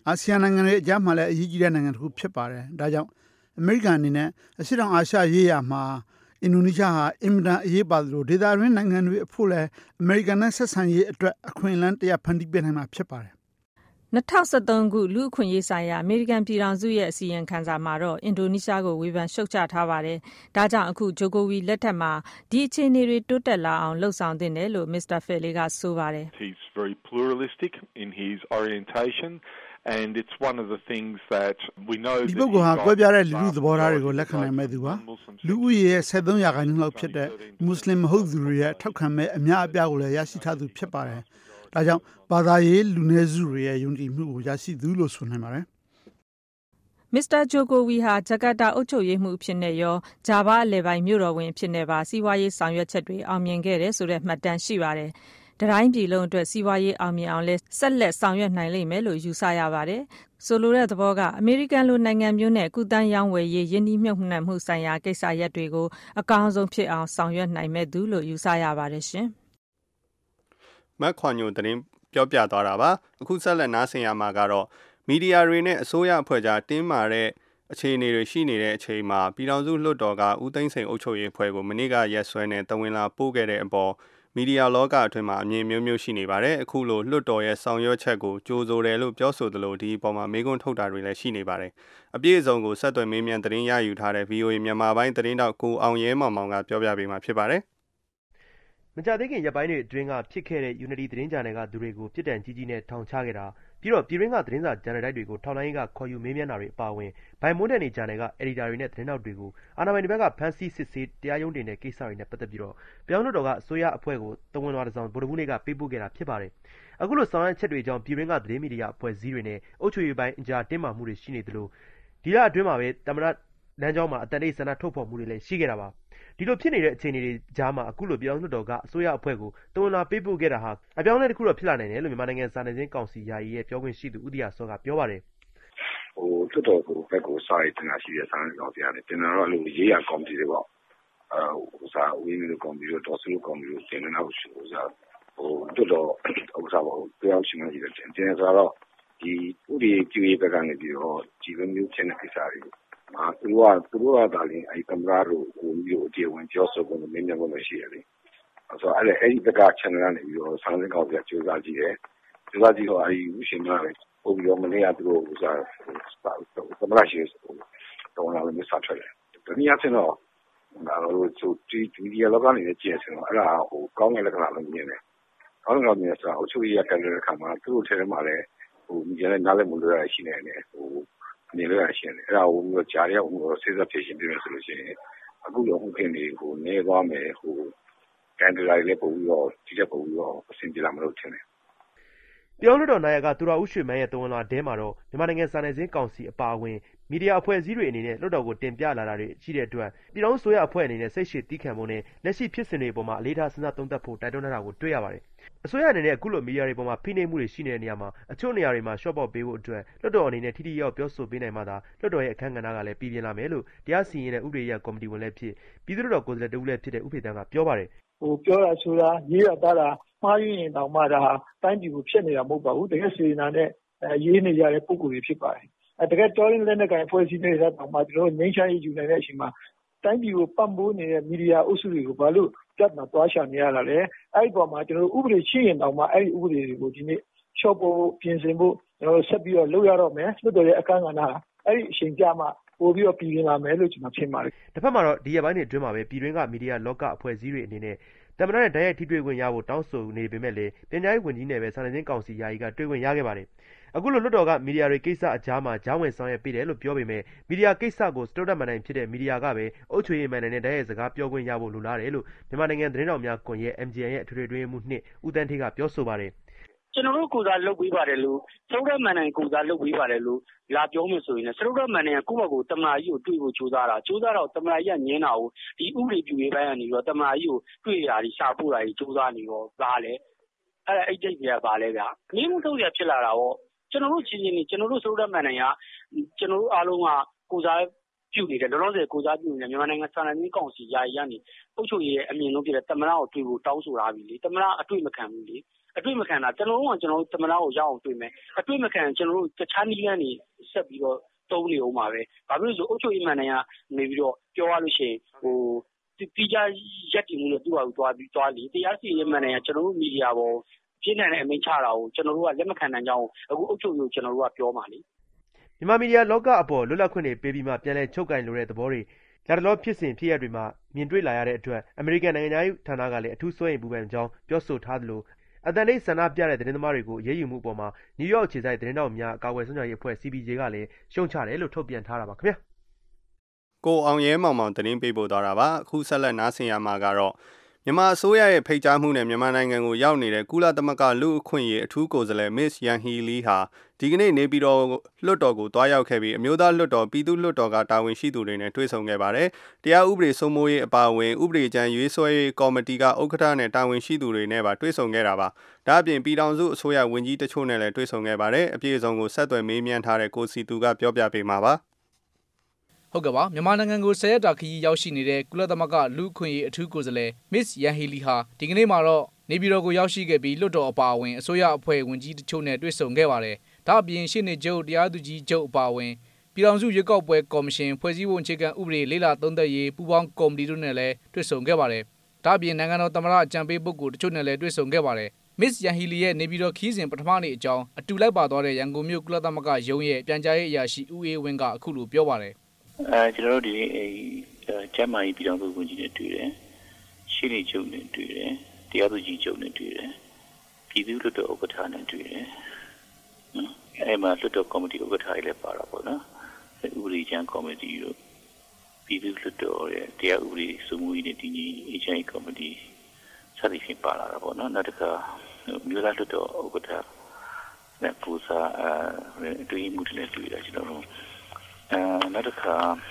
အာဆီယံနိုင်ငံတွေအကြားမှာလည်းအရေးကြီးတဲ့နိုင်ငံတစ်ခုဖြစ်ပါတယ်ဒါကြောင့်အမေရိကန်အနေနဲ့အရှေ့တောင်အာရှရေးရာမှာအင်ဒိုနီးရှားဟာအင်မတန်အရေးပါသလိုဒေသတွင်းနိုင်ငံတွေအဖို့လည်းအမေရိကန်နဲ့ဆက်ဆံရေးအတွက်အခွင့်အလမ်းတရားဖန်တီးပေးနိုင်မှာဖြစ်ပါတယ်၂၀၁၃ခုလူ့အခွင့်အရေးဆိုင်ရာအမေရိကန်ပြည်ထောင်စုရဲ့အစီရင်ခံစာမှာတော့အင်ဒိုနီးရှားကိုဝေဖန်ရှုတ်ချထားပါတယ်။ဒါကြောင့်အခုဂျိုကိုဝီလက်ထက်မှာဒီအခြေအနေတွေတိုးတက်လာအောင်လှုံ့ဆော်သင့်တယ်လို့မစ္စတာဖယ်လီကဆိုပါတယ်။ He's very pluralistic in his orientation and it's one of the things that we know ဒီပုဂ္ဂိုလ်ဟာကွဲပြားတဲ့လူမှုသဘောထားတွေကိုလက်ခံနိုင်မဲ့သူပါ။လူဦးရေရဲ့၁၃ရာခိုင်နှုန်းလောက်ဖြစ်တဲ့မွတ်စလင်မဟုတ်သူတွေရဲ့ထောက်ခံမဲ့အများအပြားကိုလည်းရရှိထားသူဖြစ်ပါတယ်။ဒါကြောင့်ဘာသာရေးလူနည်းစုတွေရဲ့ယုံကြည်မှုကိုရရှိသူလို့ဆိုနိုင်ပါတယ်။မစ္စတာဂျိုကိုဝီဟာဂျကာတာအုပ်ချုပ်ရေးမှူးအဖြစ်နဲ့ရောဂျာဗားအလယ်ပိုင်းမြို့တော်ဝန်အဖြစ်နဲ့ပါစီးပွားရေးဆောင်ရွက်ချက်တွေအောင်မြင်ခဲ့တယ်ဆိုတဲ့မှတ်တမ်းရှိပါတယ်။တိုင်းပြည်လုံးအတွက်စီးပွားရေးအောင်မြင်အောင်လဲဆက်လက်ဆောင်ရွက်နိုင်လိမ့်မယ်လို့ယူဆရပါတယ်။ဆိုလိုတဲ့သဘောကအမေရိကန်လိုနိုင်ငံမျိုးနဲ့ကုသန်းရောင်းဝယ်ရေးယင်းနှိမ့်မြုပ်နှံမှုဆိုင်ရာကိစ္စရပ်တွေကိုအကောင်းဆုံးဖြစ်အောင်ဆောင်ရွက်နိုင်မဲ့သူလို့ယူဆရပါတယ်ရှင်။မက်ခွန်ညိုသတင်းပြောပြသွားတာပါအခုဆက်လက်နားဆင်ရမှာကတော့မီဒီယာတွေနဲ့အစိုးရအဖွဲ့ကြားတင်းမာတဲ့အခြေအနေတွေရှိနေတဲ့အချိန်မှာပြည်ထောင်စုလွှတ်တော်ကဦးသိန်းစိန်အုပ်ချုပ်ရေးအဖွဲ့ကိုမနေ့ကရက်စွဲနဲ့တဝင်လာပို့ခဲ့တဲ့အပေါ်မီဒီယာလောကအတွင်းမှာအမြင်မျိုးမျိုးရှိနေပါတယ်အခုလိုလွှတ်တော်ရဲ့ဆောင်ရွက်ချက်ကိုကြိုးဆိုတယ်လို့ပြောဆိုသလိုဒီအပေါ်မှာမေးခွန်းထုတ်တာတွေလည်းရှိနေပါတယ်အပြည့်အစုံကိုဆက်သွယ်မေးမြန်းသတင်းရယူထားတဲ့ ဗွီအိုအေ မြန်မာပိုင်းသတင်းတောက်ကိုအောင်ရဲမောင်မောင်ကပြောပြပေးမှာဖြစ်ပါတယ်မကြသေးခင်ရက်ပိုင်းတွေအတွင်းကဖြစ်ခဲ့တဲ့ Unity သတင်းဂျာနယ်ကသူတွေကိုပြစ်ဒဏ်ကြီးကြီးနဲ့ထောင်ချခဲ့တာပြီးတော့ပြည်တွင်းကသတင်းစာဂျာနယ်တိုက်တွေကိုထောင်လိုင်းကခေါ်ယူမေးမြန်းတာတွေအပါအဝင်ဘိုင်မွန်းတဲ့နေဂျာနယ်ကအက်ဒီတာတွေနဲ့သတင်းတောက်တွေကိုအာဏာပိုင်တွေဘက်ကဖမ်းဆီးစစ်ဆေးတရားရုံးတင်တဲ့ကိစ္စတွေနဲ့ပတ်သက်ပြီးတော့ပြောင်းလွှတ်တော်ကအစိုးရအဖွဲ့ကိုတဝန်တော်တစ်စောင်ဗုဒ္ဓဘူးနေ့ကပေးပို့ခဲ့တာဖြစ်ပါတယ်အခုလိုဆောင်ရွက်ချက်တွေကြောင့်ပြည်တွင်းကသတင်းမီဒီယာအဖွဲ့အစည်းတွေနဲ့အုပ်ချုပ်ရေးပိုင်းအကြားတင်းမာမှုတွေရှိနေသလိုဒီလအတွင်းမှာပဲတမရလမ်းကြောင်းမှာအတန်တိတ်ဆန္ဒထုတ်ဖော်မှုတွေလည်းရှိခဲ့တာပါဒီလိုဖြစ်နေတဲ့အခြေအနေတွေကြားမှာအခုလိုပြောင်းလွှတ်တော်ကအစိုးရအဖွဲ့ကိုတဝန်လာပေးပို့ခဲ့တာဟာအပြောင်းအလဲတစ်ခုတော့ဖြစ်လာနိုင်တယ်လို့မြန်မာနိုင်ငံစာနယ်ဇင်းကောင်စီယာယီရဲ့ပြောခွင့်ရှိသူဦးတီယာစောကပြောပါတယ်ဟိုလွှတ်တော်ကိုဘက်ကိုစာရေးတင်တာရှိတဲ့စာနယ်ကောင်စီရတယ်တင်တာတော့အဲ့လိုရေးရကော်မတီတွေပေါ့အဲဟိုစာဝင်းလို့ကော်မတီတို့တော်စုလို့ကော်မတီတို့တင်နေတာဟိုစာဟိုလွှတ်တော်ဥစ္စာပေါ့ပြောင်းရှင်နေတယ်တင်တယ်ဆိုတော့ဒီဥပဒေကျွေးဘက်ကနေပြီးတော့ဒီလိုမျိုးဖြစ်နေကိစ္စတွေအာသူကသူကဒါလည်းအဲ့ကမ္ဘာတို့ဟိုမျိုးဒီဝင်ကျော်စုပ်ကိုမင်းများလို့ရှိရတယ်။ဆိုတော့အဲ့အဲ့ဒီဘက်က channel ကနေပြီးတော့ဆောင်းစင်းကောက်ပြကြိုးစားကြည့်တယ်။ကြိုးစားကြည့်တော့အဲ့ဒီဥရှင်များလည်းပုံပြီးတော့မနေ့ကသူတို့ဥစားသမရရှိတော့လာလို့ဆက်ထွက်တယ်။ဒီနေ့အချင်းတော့ဒါလို့သူဒီဒီလောကနေတဲ့ကျင်းစင်တော့အဲ့ဒါဟိုကောင်းတဲ့လက္ခဏာလို့မြင်တယ်။ကောင်းတဲ့မြင်ဆိုတော့အချို့ရကန်တဲ့ခါမှာသူတို့ထဲမှာလည်းဟိုမြင်တဲ့နားလည်မှုတွေရရှိနေတယ်ဟိုနေလို့ရရှိတယ်အဲ့ဒါဟိုမျိုးဂျာရဟိုစေစပ်ဖြစ်ရှင်ပြနေဆိုလို့ရှိရင်အခုတော့ဟုတ်ခင်နေဟိုနေသွားမယ်ဟိုကန်ဒရာလေးပို့ပြီးတော့ဒီချက်ပို့ပြီးတော့အဆင်ပြေလာမလို့ထင်တယ်ပြောင်းလွှတ်တော်နိုင်ကသူတော်ဦးရွှေမန်းရဲ့တဝန်လာတဲမှာတော့မြန်မာနိုင်ငံစာနယ်ဇင်းကောင်စီအပါအဝင်မီဒီယာအဖွဲ့အစည်းတွေအနေနဲ့လွှတ်တော်ကိုတင်ပြလာတာတွေရှိတဲ့အတွက်ပြည်ထောင်စုဆိုရအဖွဲ့အနေနဲ့စိတ်ရှည်တီးခံဖို့နဲ့လက်ရှိဖြစ်စဉ်တွေပေါ်မှာအလေးထားစဉ်းစားသုံးသပ်ဖို့တိုက်တွန်းထားတာကိုတွေ့ရပါတယ်အစိုးရအနေနဲ့အခုလိုမီဒီယာတွေပေါ်မှာဖိနှိပ်မှုတွေရှိနေတဲ့နေရာမှာအချို့နေရာတွေမှာရှော့ပေါက်ပေးဖို့အတွက်လွှတ်တော်အနေနဲ့ထိထိရောက်ပြောဆိုပေးနိုင်မှသာလွှတ်တော်ရဲ့အခမ်းကဏ္ဍကလည်းပြည်ပြင်းလာမယ်လို့တရားစီရင်တဲ့ဥပဒေရေးကော်မတီဝင်လည်းဖြစ်ပြည်သူ့လွှတ်တော်ကိုယ်စားလှယ်တဦးလည်းဖြစ်တဲ့ဥဖေတန်းကပြောပါတယ်ဟိုပြောတာဆိုတာရေးရတာတာမှားရင်းရင်တောင်မှဒါတိုင်းပြည်ကိုဖျက်နေတာမဟုတ်ပါဘူးတကယ်စေနာနဲ့ရေးနေရတဲ့ပုံကိုယ်တွေဖြစ်ပါတယ်အဲတကယ်တော်ရင်လက်နဲ့ကန်ဖွဲ့စည်းနေတဲ့တောင်မှကျွန်တော်ငိမ့်ချရေးယူနိုင်တဲ့အချိန်မှာတိုင်းပြည်ကိုပတ်မိုးနေတဲ့မီဒီယာအုပ်စုတွေကိုဘာလို့ပြတ်မှာသွားရှာနေရတာလဲအဲ့ဒီပေါ်မှာကျွန်တော်ဥပဒေရှိရင်တောင်မှအဲ့ဒီဥပဒေတွေကိုဒီနေ့ချော့ဖို့ပြင်ဆင်ဖို့ကျွန်တော်ဆက်ပြီးတော့လုပ်ရတော့မယ်လွှတ်တော်ရဲ့အခမ်းကဏ္ဍအဲ့ဒီအချိန်ကြာမှပို့ပြီးတော့ပြည်ပြင်းလာမယ်လို့ကျွန်တော်ထင်ပါတယ်တစ်ဖက်မှာတော့ဒီရက်ပိုင်းတွေအတွင်းမှာပဲပြည်တွင်းကမီဒီယာလောကအဖွဲ့အစည်းတွေအနေနဲ့တမန်တော်နဲ့တိုက်ရိုက်ထိတွေ့ခွင့်ရဖို့တောင်းဆိုနေပေမဲ့လည်းပြည်냐ရေးဝန်ကြီးနဲ့ပဲစာနယ်ဇင်းကောင်စီယာယီကတွေ့ခွင့်ရခဲ့ပါတယ်အခုလိုလွှတ်တော်ကမီဒီယာတွေကိစ္စအကြားမှာကြားဝင်ဆောင်ရွက်ပေးတယ်လို့ပြောပေမဲ့မီဒီယာကိစ္စကိုစတိုးတက်မန်နိုင်ဖြစ်တဲ့မီဒီယာကပဲအုပ်ချုပ်ရေးမှန်တဲ့တိုက်ရိုက်စကားပြောခွင့်ရဖို့လိုလားတယ်လို့မြန်မာနိုင်ငံသတင်းတော်များကွန်ရက် M G N ရဲ့အထွေထွေတွင်းမှုနှစ်ဦးတန်းထေးကပြောဆိုပါတယ်ကျွန်တော်တို့ကိုစားလုပ်ပေးပါတယ်လို့စတိုးတက်မန်နိုင်ကိုစားလုပ်ပေးပါတယ်လို့လာပြောမှဆိုရင်စတိုးတက်မန်နိုင်ကကိုယ့်ဘက်ကိုတမနာကြီးကိုတွေ့ဖို့ကြိုးစားတာကြိုးစားတော့တမနာကြီးကညင်းတာကိုဒီဥပဒေပြုရေးပိုင်းကနေပြီးတော့တမနာကြီးကိုတွေ့ရတာဒီရှာပို့တာကြီးကြိုးစားနေတော့ဒါလည်းအဲ့အဲ့တိတ်ကြီးကပါလဲဗျာငင်းမှုထုတ်ရဖြစ်လာတာပေါ့ကျွန်တော်တို့ချင်းချင်းနေကျွန်တော်တို့စတိုးတက်မန်နိုင်ကကျွန်တော်တို့အားလုံးကကိုစားပြုနေတယ်လောလောဆယ်ကိုစားပြုနေတယ်မြန်မာနိုင်ငံစာနယ်ဇင်းကောင်စီယာယီကနေအုပ်ချုပ်ရေးရဲ့အမြင့်ဆုံးဖြစ်တဲ့တမနာကိုတွေ့ဖို့တောင်းဆိုတာပြီလေတမနာအတွေ့မခံဘူးလေအတွေ့မခံတာကျွန်တော်တို့ကကျွန်တော်တို့သမနာကိုရအောင်တွေ့မယ်အတွေ့မခံကျွန်တော်တို့တခြားနည်းလမ်းတွေဆက်ပြီးတော့တုံးနေအောင်ပါပဲဘာဖြစ်လို့ဆိုအုပ်ချုပ်ရေးမှန်နိုင်ငံကနေပြီးတော့ပြောရလို့ရှိရင်ဟိုတိကျရက်တည်မှုနဲ့သူ့ဟာကိုသွားပြီးသွားလီတရားစီရင်မှန်နိုင်ငံကျွန်တော်တို့မီဒီယာပေါ်ပြင်းထန်တဲ့အမိန့်ချတာကိုကျွန်တော်တို့ကလက်မခံနိုင်ကြအောင်အခုအုပ်ချုပ်ရေးကိုကျွန်တော်တို့ကပြောပါလိမ့်မြန်မာမီဒီယာလောကအပေါ်လွတ်လပ်ခွင့်တွေပေးပြီးမှပြန်လည်ချုပ်ကင်လိုတဲ့သဘောတွေလာတလောဖြစ်စဉ်ဖြစ်ရတွေမှာမြင်တွေ့လာရတဲ့အတွက်အမေရိကန်နိုင်ငံသားရေးဌာနကလည်းအထူးစိုးရိမ်ပူပန်ကြောင်းပြောဆိုထားသလိုအတန်လေးဆန္ဒပြတဲ့သတင်းသမားတွေကိုရေးယူမှုအပေါ်မှာနယူးယောက်ခြေဆိုင်သတင်းတောက်များအကာအကွယ်ဆောင်ရွက်ရေးအဖွဲ့ C P J ကလည်းရှုံချတယ်လို့ထုတ်ပြန်ထားတာပါခင်ဗျာကိုအောင်ရဲမောင်မောင်သတင်းပေးပို့သွားတာပါအခုဆက်လက်နားဆင်ရမှာကတော့မြန်မာအစိုးရရဲ့ဖိတ်ကြားမှုနဲ့မြန်မာနိုင်ငံကိုရောက်နေတဲ့ကုလသမဂ္ဂလူ့အခွင့်အရေးအထူးကိုယ်စားလှယ် Miss Yanghee Lee ဟာဒီကနေ့နေပြည်တော်လွှတ်တော်ကိုတွားရောက်ခဲ့ပြီးအမျိုးသားလွှတ်တော်ပြည်သူ့လွှတ်တော်ကတာဝန်ရှိသူတွေနဲ့တွေ့ဆုံခဲ့ပါတယ်။တရားဥပဒေစိုးမိုးရေးအပါအဝင်ဥပဒေကြမ်းရွေးဆွဲရေးကော်မတီကဥက္ကဋ္ဌနဲ့တာဝန်ရှိသူတွေနဲ့ပါတွေ့ဆုံခဲ့တာပါ။ဒါအပြင်ပြည်ထောင်စုအစိုးရဝန်ကြီးတချို့နဲ့လည်းတွေ့ဆုံခဲ့ပါတယ်။အပြည့်အစုံကိုဆက်သွယ်မေးမြန်းထားတဲ့ကိုစီသူကပြောပြပေးမှာပါ။ဟုတ်ကဲ့ပါမြန်မာနိုင်ငံကိုဆယ်ရက်တာခရီးရောက်ရှိနေတဲ့ကုလသမဂ္ဂလူ့အခွင့်အရေးအထူးကိုယ်စားလှယ် Miss Yanghee Lee ဟာဒီကနေ့မှာတော့နေပြည်တော်ကိုရောက်ရှိခဲ့ပြီးလွှတ်တော်အပါအဝင်အစိုးရအဖွဲ့ဝင်ကြီးတချို့နဲ့တွေ့ဆုံခဲ့ပါတယ်။ဒါအပြင်ရှေ့နေချုပ်တရားသူကြီးချုပ်အပါအဝင်ပြည်ထောင်စုရွေးကောက်ပွဲကော်မရှင်ဖွဲ့စည်းပုံအခြေခံဥပဒေလေးလာသုံးသက်ရေးပူးပေါင်းကော်မတီတို့နဲ့လည်းတွေ့ဆုံခဲ့ပါတယ်။ဒါအပြင်နိုင်ငံတော်သမ္မတအကြံပေးပုဂ္ဂိုလ်တချို့နဲ့လည်းတွေ့ဆုံခဲ့ပါတယ်။ Miss Yanghee Lee ရဲ့နေပြည်တော်ခီးစဉ်ပထမနေ့အကြောင်းအတူလိုက်ပါသွားတဲ့ရန်ကုန်မြို့ကုလသမဂ္ဂရုံးရဲ့ပြန်ကြားရေးအရာရှိဦးအေးဝင်းကအခုလိုပြောပါတယ်အဲကျွန်တော်တို့ဒီအဲကျမ်းမာရေးပြည်တော်စုဝန်ကြီးနဲ့တွေ့တယ်ရှင်းနေချုပ်နဲ့တွေ့တယ်တရားသူကြီးချုပ်နဲ့တွေ့တယ်ပြည်သူ့လွှတ်တော်ဥက္ကဋ္ဌနဲ့တွေ့တယ်နော်အဲမှာလွှတ်တော်ကော်မတီဥက္ကဋ္ဌတွေလည်းပါတာပေါ့နော်ဥပဒေကြမ်းကော်မတီတို့ပြည်သူ့လွှတ်တော်ရဲ့တရားဥပဒေစိုးမိုးရေးနဲ့တည်ငြိမ်အေးချမ်းရေးကော်မတီစသဖြင့်ပါလာတာပေါ့နော်နောက်တစ်ခါမြို့သားလွှတ်တော်ဥက္ကဋ္ဌနဲ့ပူစာအဲတွေ့မှုတွေနဲ့တွေ့တာကျွန်တော်တို့အဲနောက်တစ်ခါ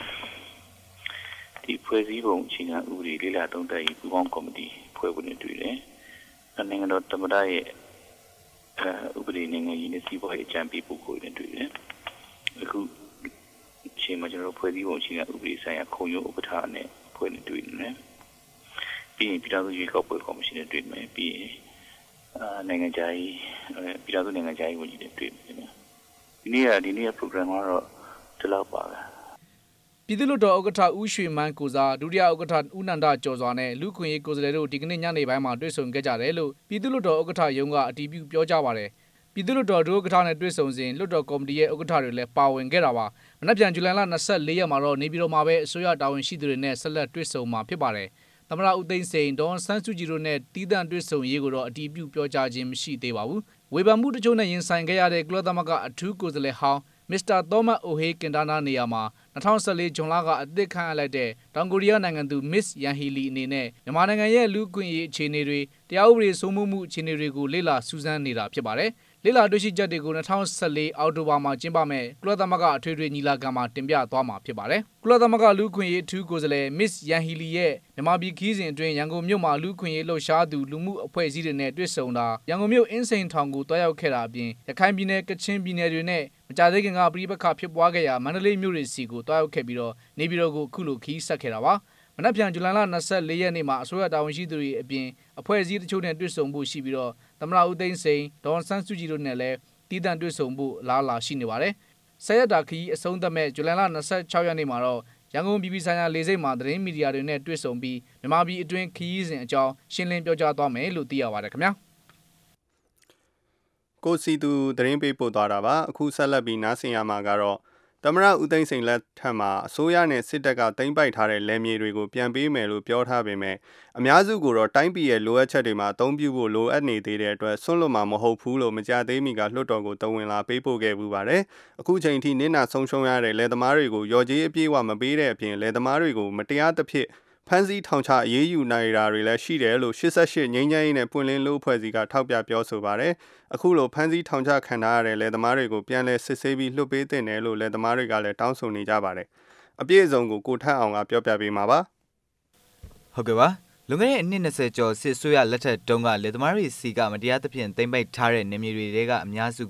ဒီဖွဲ့စည်းပုံအခြေခံဥပဒေလေးလာသုံးသပ်ရေးပူးပေါင်းကော်မတီဖွဲ့ဝင်တွေတွေ့တယ်။နိုင်ငံတော်သမ္မတရဲ့အဲဥပဒေနိုင်ငံရေးနဲ့စီးပွားရေးအကြံပေးပုဂ္ဂိုလ်တွေတွေ့တယ်။အခုအချိန်မှာကျွန်တော်တို့ဖွဲ့စည်းပုံအခြေခံဥပဒေဆိုင်ရာခုံရုံးဥက္ကဋ္ဌနဲ့ဖွဲ့နေတွေ့နေတယ်။ပြီးရင်ပြည်ထောင်စုရွေးကောက်ပွဲကော်မရှင်နဲ့တွေ့မယ်ပြီးရင်အာနိုင်ငံခြားရေးပြည်ထောင်စုနိုင်ငံခြားရေးဝန်ကြီးတွေတွေ့မယ်။ဒီနေ့ကဒီနေ့က program ကတော့ဒီလောက်ပါပဲပြည်သူ့လွှတ်တော်ဥက္ကဋ္ဌဦးရွှေမန်းကိုစားဒုတိယဥက္ကဋ္ဌဦးနန္ဒကျော်စွာနဲ့လူခွင့်ရေးကိုယ်စားလှယ်တို့ဒီကနေ့ညနေပိုင်းမှာတွေ့ဆုံခဲ့ကြတယ်လို့ပြည်သူ့လွှတ်တော်ဥက္ကဋ္ဌရုံးကအတည်ပြုပြောကြားပါတယ်ပြည်သူ့လွှတ်တော်ဒုဥက္ကဋ္ဌနဲ့တွေ့ဆုံစဉ်လွှတ်တော်ကော်မတီရဲ့ဥက္ကဋ္ဌတွေလည်းပါဝင်ခဲ့တာပါမနက်ဖြန်ဇူလိုင်လ၂၄ရက်မှာတော့နေပြည်တော်မှာပဲအစိုးရတာဝန်ရှိသူတွေနဲ့ဆက်လက်တွေ့ဆုံမှာဖြစ်ပါတယ်သမ္မတဦးသိန်းစိန်ဒေါ်ဆန်းစုကြည်တို့နဲ့တီးသန့်တွေ့ဆုံရေးကိုတော့အတည်ပြုပြောကြားခြင်းမရှိသေးပါဘူးဝေဖန်မှုတချို့နဲ့ရင်ဆိုင်ခဲ့ရတဲ့ကုလသမဂ္ဂအထူးကိုယ်စားလှယ်ဟောင်းမစ္စတာသောမတ်အိုဟေးကင်တာနာနေရာမှာ၂၀၁၄ဇွန်လကအသစ်ခန့်အပ်လိုက်တဲ့တောင်ကိုရီးယားနိုင်ငံသူ Miss Yanghee Lee အနေနဲ့မြန်မာနိုင်ငံရဲ့လူ့အခွင့်အရေးအခြေအနေတွေတရားဥပဒေစိုးမိုးမှုအခြေအနေတွေကိုလေ့လာစူးစမ်းနေတာဖြစ်ပါတယ်။လေ့လာတွေ့ရှိချက်တွေကို၂၀၁၄အောက်တိုဘာမှာကျင်းပမဲ့ကုလသမဂ္ဂအထွေထွေညီလာခံမှာတင်ပြသွားမှာဖြစ်ပါတယ်။ကုလသမဂ္ဂလူ့အခွင့်အရေးအထူးကိုယ်စားလှယ် Miss Yanghee Lee ရဲ့မြန်မာပြည်ခီးစဉ်အတွင်းရန်ကုန်မြို့မှာလူ့အခွင့်အရေးလှုပ်ရှားသူလူမှုအဖွဲ့အစည်းတွေနဲ့တွေ့ဆုံတာရန်ကုန်မြို့အင်းစိန်ထောင်ကိုတွားရောက်ခဲ့တာအပြင်ရခိုင်ပြည်နယ်ကချင်ပြည်နယ်တွေနဲ့မကြသေးခင်ကပြည်ပခါဖြစ်ပွားခဲ့ရာမန္တလေးမြို့တွေစီကိုတွားရောက်ခဲ့ပြီးတော့နေပြည်တော်ကိုအခုလိုခီးဆက်ခဲ့တာပါမနက်ဖြန်ဇူလိုင်လ၂၄ရက်နေ့မှာအစိုးရတာဝန်ရှိသူတွေအပြင်အဖွဲ့အစည်းတချို့နဲ့တွေ့ဆုံဖို့ရှိပြီးတော့သမ္မတဦးသိန်းစိန်ဒေါ်ဆန်းစုကြည်တို့နဲ့လည်းတီးသန့်တွေ့ဆုံဖို့အလားအလာရှိနေပါတယ်ဆယ်ရက်တာခီးအဆုံးသတ်မဲ့ဇူလိုင်လ၂၆ရက်နေ့မှာတော့ရန်ကုန်ပြည်ပြည်ဆိုင်ရာလေဆိပ်မှာသတင်းမီဒီယာတွေနဲ့တွေ့ဆုံပြီးမြန်မာပြည်အတွင်းခီးစဉ်အကြောင်းရှင်းလင်းပြောကြားသွားမယ်လို့သိရပါတယ်ခင်ဗျာကိုစီသူသတင်းပေးပို့သွားတာပါအခုဆက်လက်ပြီးနားဆင်ရမှာကတော့သမ္မတဦးသိန်းစိန်လက်ထက်မှာအစိုးရနဲ့စစ်တပ်ကသိမ်းပိုက်ထားတဲ့လယ်မြေတွေကိုပြန်ပေးမယ်လို့ပြောထားပေမဲ့အများစုကတော့တိုင်းပြည်ရဲ့လိုအပ်ချက်တွေမှာအသုံးပြုဖို့လိုအပ်နေသေးတဲ့အတွက်ဆွန့်လွတ်မှာမဟုတ်ဘူးလို့မကြသေးမီကလွှတ်တော်ကိုတဝန်လာပေးပို့ခဲ့ပူပါတယ်အခုချိန်ထိနစ်နာဆုံးရှုံးရတဲ့လယ်သမားတွေကိုရော်ကြေးအပြည့်အဝမပေးတဲ့အပြင်လယ်သမားတွေကိုမတရားသဖြင့်ဖမ်းဆီးထောင်ချအေးအေးယူနိုင်တာတွေလည်းရှိတယ်လို့၈၈ငြိမ်းချမ်းရေးနဲ့ပွင့်လင်းလူ့အဖွဲ့အစည်းကထောက်ပြပြောဆိုပါတယ်အခုလိုဖမ်းဆီးထောင်ချခံထားရတဲ့လယ်သမားတွေကိုပြန်လည်စစ်ဆေးပြီးလွှတ်ပေးသင့်တယ်လို့လယ်သမားတွေကလည်းတောင်းဆိုနေကြပါတယ်အပြည့်အစုံကိုကိုထက်အောင်ကပြောပြပေးမှာပါဟုတ်ကဲ့ပါလွန်ခဲ့တဲ့အနှစ်၂၀ကျော်စစ်ဆိုရလက်ထက်တုန်းကလယ်သမားတွေစီကမတရားသဖြင့်သိမ်းပိုက်ထားတဲ့နေမြေတွေကအများစုကိုတို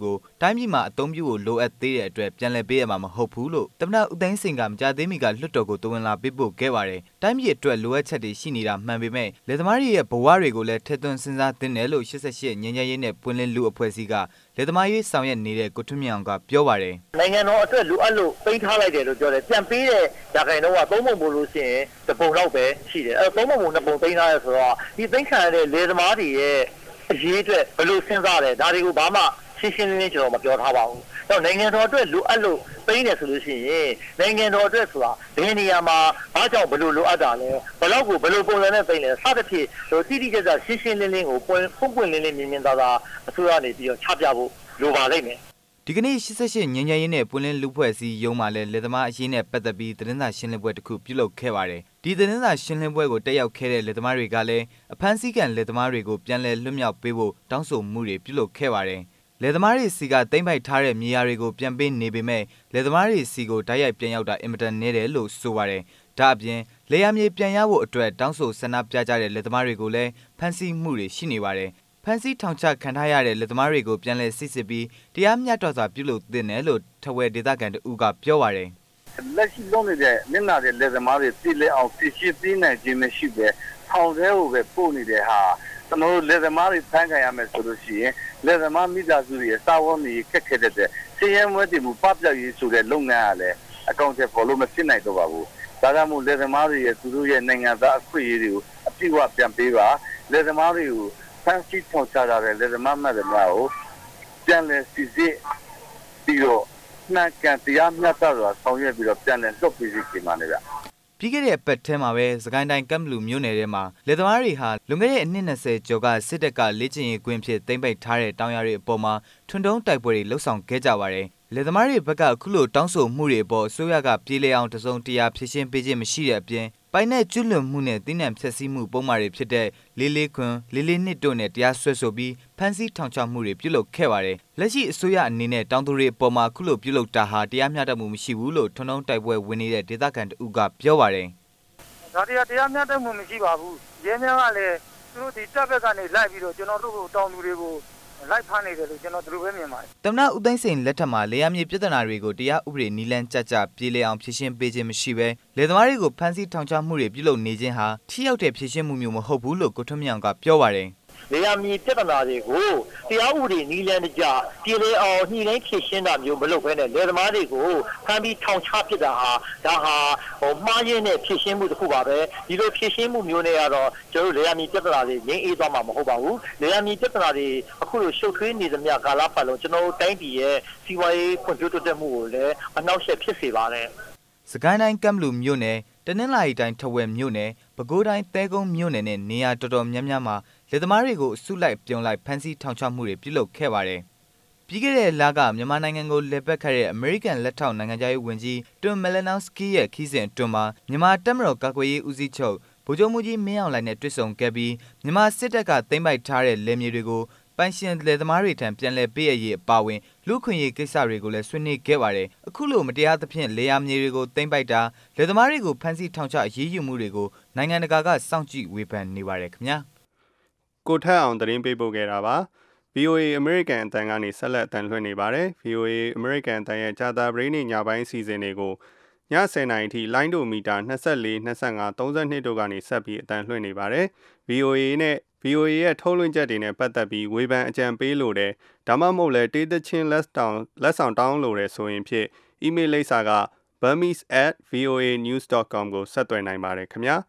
တိုင်းပြည်မှာအသုံးပြုဖို့လိုအပ်သေးတဲ့အတွက်ပြန်လည်ပေးရမှာမဟုတ်ဘူးလို့သမ္မတဦးသိန်းစိန်ကမကြာသေးမီကလွှတ်တော်ကိုတဝန်လာပေးပို့ခဲ့ပါတယ်တိုင်းပြည်အတွက်လိုအပ်ချက်တွေရှိနေတာမှန်ပေမဲ့လယ်သမားတွေရဲ့ဘဝတွေကိုလည်းထည့်သွင်းစဉ်းစားသင့်တယ်လို့ရှစ်ဆယ့်ရှစ်ငြိမ်းချမ်းရေးနဲ့ပွင့်လင်းလူအဖွဲ့အစည်းကလယ်သမားရေးဆောင်ရွက်နေတဲ့ကိုထွန်းမြင့်အောင်ကပြောပါတယ်နိုင်ငံတော်အတွက်လိုအပ်လို့ပေးထားလိုက်တယ်လို့ပြောတယ်ပြန်ပေးတဲ့ဓာတ်ခိုင်တော့ကသုံးပုံပို့လို့ရှိရင်တပုံတော့ပဲရှိတယ်အဲသုံးပုံပုံနှစ်ပုံသိမ်းထားရဆိုတော့ဒီသိမ်းခံရတဲ့လယ်သမားတွေရဲ့အရေးအတွက်ဘယ်လိုစဉ်းစားလဲဒါတွေကိုဘာမှရှင်းရှင်းလင်းလင်းကျွန်တော်မပြောထားပါဘူး။တော့နိုင်ငံတော်အတွက်လိုအပ်လို့ပေးနေဆိုလို့ရှိရင်နိုင်ငံတော်အတွက်ဆိုတာဘယ်နေရာမှာဘာကြောင့်ဘယ်လိုလိုအပ်တာလဲဘယ်လောက်ကိုဘယ်လိုပုံစံနဲ့ပေးလဲစသဖြင့်ဟိုတိတိကျကျရှင်းရှင်းလင်းလင်းကိုပွင့်ပွင့်လင်းလင်းမြင်မြင်သာသာအစိုးရနေပြီးတော့ချပြဖို့လိုပါလိမ့်မယ်ဒီကနေ့ရှစ်ဆယ့်ရှစ်ငြိမ်းချမ်းရေးနဲ့ပွင့်လင်းလူဖွဲ့စည်းရုံးမှာလည်းလယ်သမားအရေးနဲ့ပတ်သက်ပြီးသတင်းစာရှင်းလင်းပွဲတစ်ခုပြုလုပ်ခဲ့ပါတယ်ဒီသတင်းစာရှင်းလင်းပွဲကိုတက်ရောက်ခဲ့တဲ့လယ်သမားတွေကလည်းအဖမ်းဆီးခံလယ်သမားတွေကိုပြန်လည်လွတ်မြောက်ပေးဖို့တောင်းဆိုမှုတွေပြုလုပ်ခဲ့ပါတယ်လယ်သမားတွေစီကတိမ့်ပိုက်ထားတဲ့မြေယာတွေကိုပြန်ပေးနေပေမဲ့လယ်သမားတွေစီကိုတိုက်ရိုက်ပြန်ရောက်တာအင်မတန်နည်းတယ်လို့ဆိုပါတယ်ဒါအပြင်လယ်ယာမြေပြန်ရဖို့အတွက်တောင်းဆိုဆန္ဒပြကြတဲ့လယ်သမားတွေကိုလည်းဖမ်းဆီးမှုတွေရှိနေပါတယ်ဖန်စီထောင်ချခံထားရတဲ့လက်သမားတွေကိုပြန်လည်စစ်စစ်ပြီးတရားမျှတစွာပြုလုပ်သင့်တယ်လို့ထဝယ်ဒေသခံတဦးကပြောပါတယ်လက်ရှိလုံးနေတဲ့မျက်နှာတဲ့လက်သမားတွေပြည်လဲအောင်ပြည်ရှိသေးနိုင်ခြင်းမရှိပဲထောင်ထဲကိုပဲပို့နေတဲ့ဟာကျွန်တော်တို့လက်သမားတွေဖမ်းခံရမယ်ဆိုလို့ရှိရင်လက်သမားမိသားစုတွေအစာဝတ်နေခက်ခဲတဲ့စီရင်မွေးတည်မှုပပျောက်ရေးဆိုတဲ့လုပ်ငန်းကလည်းအကောင့်ထဲပေါ်လို့မဖြစ်နိုင်တော့ပါဘူးဒါကြောင့်မို့လက်သမားတွေရဲ့သူတို့ရဲ့နိုင်ငံသားအခွင့်အရေးတွေကိုအပြည့်အဝပြန်ပေးပါလက်သမားတွေကိုဖန်စီထောင်ချတာတဲ့လက်သမားမှတ်တယ်များကိုပြန်လည်စစ်စစ်ပြီးတော့နှံကန်တရားမျှတစွာဆောင်ရွက်ပြီးတော့ပြန်လည်လွတ်ပြီးစီမှာနေဗျပြီးခဲ့တဲ့အပတ်ထဲမှာပဲစကိုင်းတိုင်းကမ်ဘလူမြို့နယ်ထဲမှာလယ်သမားတွေဟာလွန်ခဲ့တဲ့အနှစ်၂၀ကျော်ကစစ်တပ်ကလေ့ကျင့်ရေးကွင်းဖြစ်သိမ်းပိတ်ထားတဲ့တောင်ယာတွေအပေါ်မှာထွန်းတုံးတိုက်ပွဲတွေလှုပ်ဆောင်ခဲ့ကြပါတယ်လယ်သမားတွေဘက်ကအခုလိုတောင်းဆိုမှုတွေအပေါ်အစိုးရကပြေးလဲအောင်တစုံတရာဖြည့်ရှင်းပေးခြင်းမရှိတဲ့အပြင်ပိုင်နဲ့ကျွလွန်မှုနဲ့တင်းနံဖျက်ဆီးမှုပုံမှားတွေဖြစ်တဲ့လေးလေးခွန်းလေးလေးနှစ်တို့နဲ့တရားစွဲဆိုပြီးဖမ်းဆီးထောင်ချမှုတွေပြုလုပ်ခဲ့ပါတယ်လက်ရှိအစိုးရအနေနဲ့တောင်းသူတွေအပေါ်မှာအခုလိုပြုလုပ်တာဟာတရားမျှတမှုမရှိဘူးလို့ထွန်းတုံးတိုက်ပွဲဝင်နေတဲ့ဒေသခံတဦးကပြောပါတယ်ဒါတရားတရားမျှတမှုမရှိပါဘူးရဲများကလည်းသူတို့ဒီတပ်ဘက်ကနေလိုက်ပြီးတော့ကျွန်တော်တို့ကိုတောင်းသူတွေကိုလိုက်ဖမ်းနေတယ်လို့ကျွန်တော်တို့ပဲမြင်ပါတယ်။သမ္မတဦးသိန်းစိန်လက်ထက်မှာလေယာမြေပြဿနာတွေကိုတရားဥပဒေနည်းလမ်းကျကျပြေလည်အောင်ဖြေရှင်းပေးခြင်းမရှိဘဲလယ်သမားတွေကိုဖမ်းဆီးထောင်ချမှုတွေပြုလုပ်နေခြင်းဟာထိရောက်တဲ့ဖြေရှင်းမှုမျိုးမဟုတ်ဘူးလို့ကိုထွန်းမြင့်အောင်ကပြောပါတယ်။လေယာမြေပြဿနာတွေကိုတရားဥပဒေနည်းလမ်းတကျပြေလည်အောင်ညှိနှိုင်းဖြေရှင်းတာမျိုးမလုပ်ဘဲနဲ့လယ်သမားတွေကိုဖမ်းပြီးထောင်ချပစ်တာဟာဒါဟာဟိုမှားရင်းနဲ့ဖြေရှင်းမှုတစ်ခုပါပဲဒီလိုဖြေရှင်းမှုမျိုးနဲ့ကတော့ကျွန်တော်တို့လေယာမြေပြဿနာတွေငြိမ်းအေးသွားမှာမဟုတ်ပါဘူးလေယာမြေပြဿနာတွေအခုလိုရှုပ်ထွေးနေသမျှကာလပတ်လုံးကျွန်တော်တို့တိုင်းပြည်ရဲ့စီးပွားရေးဖွံ့ဖြိုးတိုးတက်မှုကိုလည်းအနှောက်အယှက်ဖြစ်စေပါတယ်စကိုင်းတိုင်းကမ်ဘလူမြို့နယ်တနင်္လာရီတိုင်းထဝယ်မြို့နယ်ပဲခူးတိုင်းသဲကုန်းမြို့နယ်နဲ့နေရာတော်တော်များများမှာလယ်သမားတွေကိုအစုလိုက်ပြုံလိုက်ဖမ်းဆီးထောင်ချမှုတွေပြုလုပ်ခဲ့ပါတယ်။ပြီးခဲ့တဲ့လကမြန်မာနိုင်ငံကိုလည်ပတ်ခဲ့တဲ့အမေရိကန်လက်ထောက်နိုင်ငံသားရေးဝန်ကြီးတွန်မလနော့စကီရဲ့ခီးစဉ်အတွင်းမှာမြန်မာတပ်မတော်ကာကွယ်ရေးဦးစီးချုပ်ဗိုလ်ချုပ်မှူးကြီးမင်းအောင်လှိုင်နဲ့တွေ့ဆုံခဲ့ပြီးမြန်မာစစ်တပ်ကသိမ်းပိုက်ထားတဲ့လယ်မြေတွေကိုပိုင်ရှင်လယ်သမားတွေထံပြန်လည်ပေးအပ်ရေးအပါအဝင်လူခွင့်ရေးကိစ္စတွေကိုလည်းဆွေးနွေးခဲ့ပါတယ်။အခုလိုမတရားသဖြင့်လယ်ယာမြေတွေကိုသိမ်းပိုက်တာလယ်သမားတွေကိုဖမ်းဆီးထောင်ချအရေးယူမှုတွေကိုနိုင်ငံတကာကစောင့်ကြည့်ဝေဖန်နေပါတယ်ခင်ဗျာ။ကိုထက်အောင်သတင်းပေးပို့ခဲ့တာပါ။ဗီအိုအေ American အတန်ကနေဆက်လက်အတန်လွှင့်နေပါတယ်။ ဗီအိုအေ American အတန်ရဲ့ဂျာတာပရိနေညပိုင်းစီစဉ်တွေကိုညဆယ်နာရီထိလိုင်းဒိုမီတာ၂၄ ၂၅ ၃၂တို့ကနေဆက်ပြီးအတန်လွှင့်နေပါတယ်။ ဗီအိုအေ နဲ့ ဗီအိုအေ ရဲ့ထုတ်လွှင့်ချက်တွေနဲ့ပတ်သက်ပြီးဝေဖန်အကြံပေးလို့တဲ့ဒါမှမဟုတ်လဲတေးသချင်းလက်ဆောင်လက်ဆောင်တောင်းလို့တဲ့ဆိုရင်ဖြင့်အီးမေးလ်လိပ်စာက burmese at v o a news dot com ကိုဆက်သွယ်နိုင်ပါတယ်ခင်ဗျာ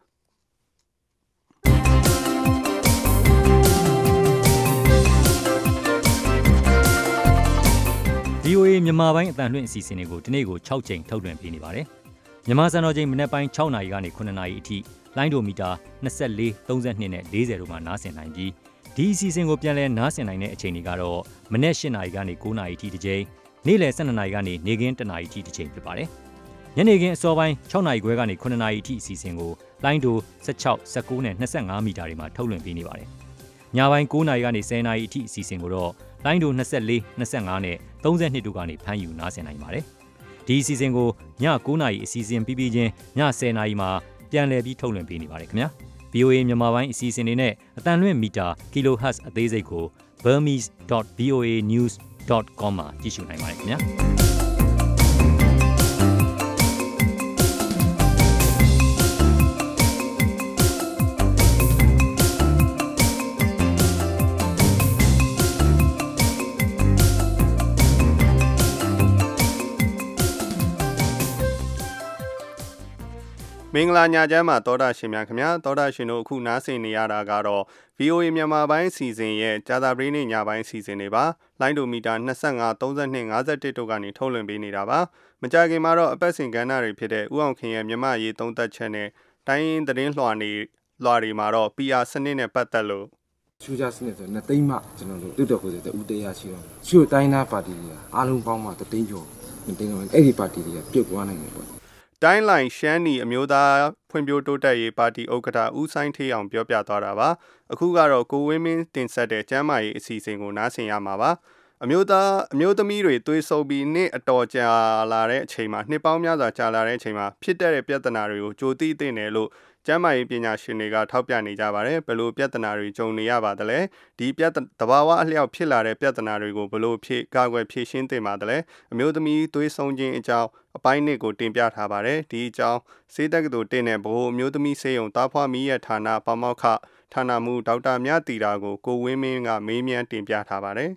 ။ ဗီအိုအေ မြန်မာပိုင်းအတန်လွှင့်အစီအစဉ်တွေကိုဒီနေ့ကို၆ကြိမ်ထုတ်လွှင့်ပေးနေပါတယ်။မြန်မာစံတော်ချိန်မနေ့ပိုင်း၆နာရီကနေ9နာရီအထိလိုင်းဒိုမီတာ၂၄ ၃၂နဲ့၄၀တို့မှာနားဆင်နိုင်ပြီးဒီအစီအစဉ်ကိုပြန်လည်နားဆင်နိုင်တဲ့အချိန်တွေကတော့မနေ့၈နာရီကနေ၉နာရီအထိတစ်ကြိမ်နေ့လယ်၁၂နာရီကနေနေ့ခင်း၁နာရီအထိတစ်ကြိမ်ဖြစ်ပါတယ်။ညနေခင်းအစောပိုင်း၆နာရီခွဲကနေ9နာရီအထိအစီအစဉ်ကိုလိုင်းဒို၁၆ ၁၉နဲ့၂၅မီတာတွေမှာထုတ်လွှင့်ပေးနေပါတယ်။ညပိုင်း၉နာရီကနေ၁၀နာရီအထိအစီအစဉ်ကိုတော့လိုင်းဒို၂၄ ၂၅နဲ့၃၂တို့ကနေဖမ်းယူနားဆင်နိုင်ပါတယ်။ဒီအစီအစဉ်ကိုည၉နာရီအစီအစဉ်ပြီးပြီးချင်းည၁၀နာရီမှာပြန်လည်ပြီးထုတ်လွှင့်ပေးနေပါတယ်ခင်ဗျာ။ ဗီအိုအေ မြန်မာပိုင်းအစီအစဉ်တွေနဲ့အတန်လွှင့်မီတာ kilohertz အသေးစိတ်ကို burmese dot v o a news ဒတ်ကောမ် မှာကြည့်ရှုနိုင်ပါတယ်ခင်ဗျာမင်္ဂလာညချမ်းမှာသောတာရှင်များခင်ဗျာသောတာရှင်တို့အခုနားဆင်နေရတာကတော့ ဗီအိုအေ မြန်မာပိုင်းစီစဉ်ရဲ့ကြာသပတေးနေ့ညပိုင်းစီစဉ်တွေပါလိုင်းဒိုမီတာနှစ်၅ ၃၂ ၅၁တို့ကနေထုတ်လွှင့်ပေးနေတာပါမကြခင်မှာတော့အပတ်စဉ်ကဏ္ဍတွေဖြစ်တဲ့ဥအောင်ခင်ရဲ့မြမရေးသုံးသက်ချက်နဲ့တိုင်းရင်းသတင်းလွှာနေလွှာတွေမှာတော့ ပီ အာ စနစ်နဲ့ပတ်သက်လို့ရှူကြစနစ်ဆိုနှစ်သိန်းမှကျွန်တော်တို့တွတ်တော်ကိုယ်စားဦးတရားရှိတော့ရှူတိုင်းသားပါတီတွေကအားလုံးပေါင်းမှတသိန်းကျော်တသိန်းကျော်အဲ့ဒီပါတီတွေကပြုတ်သွားနိုင်တယ်ပေါ့တိုင်းလိုင်ရှမ်းနီအမျိုးသားဖွံ့ဖြိုးတိုးတက်ရေးပါတီဥက္ကဋ္ဌဦးဆိုင်ထေးအောင်ပြောပြသွားတာပါအခုကတော့ကိုဝင်းမင်းတင်ဆက်တဲ့ကျမ်းမာရေးအစီအစဉ်ကိုနားဆင်ရမှာပါအမျိုးသားအမျိုးသမီးတွေသွေးဆုံပြီးနှစ်အတော်ကြာလာတဲ့အချိန်မှာနှစ်ပေါင်းများစွာကြာလာတဲ့အချိန်မှာဖြစ်တဲ့ပြဿနာတွေကိုကြိုသိသိနေလို့ကျမ်းမာရေးပညာရှင်တွေကထောက်ပြနေကြပါတယ်ဘယ်လိုပြဿနာတွေကြုံနေရပါသလဲဒီပြဿနာတဘာဝအလျောက်ဖြစ်လာတဲ့ပြဿနာတွေကိုဘယ်လိုဖြေကာကွယ်ဖြေရှင်းသင့်ပါသလဲအမျိုးသမီးသွေးဆုံခြင်းအကြောင်းအပိုင်းနှစ်ကိုတင်ပြထားပါတယ်ဒီအကြောင်းစေတက္ကသိုလ်တင်တဲ့ဘိုးအမျိုးသမီးစေယုံသားဖွားမီးရဲ့ဌာနပါမောက္ခဌာနမှူးဒေါက်တာမြတ်တီတာကိုကိုဝင်းမင်းကမေးမြန်းတင်ပြထားပါတယ်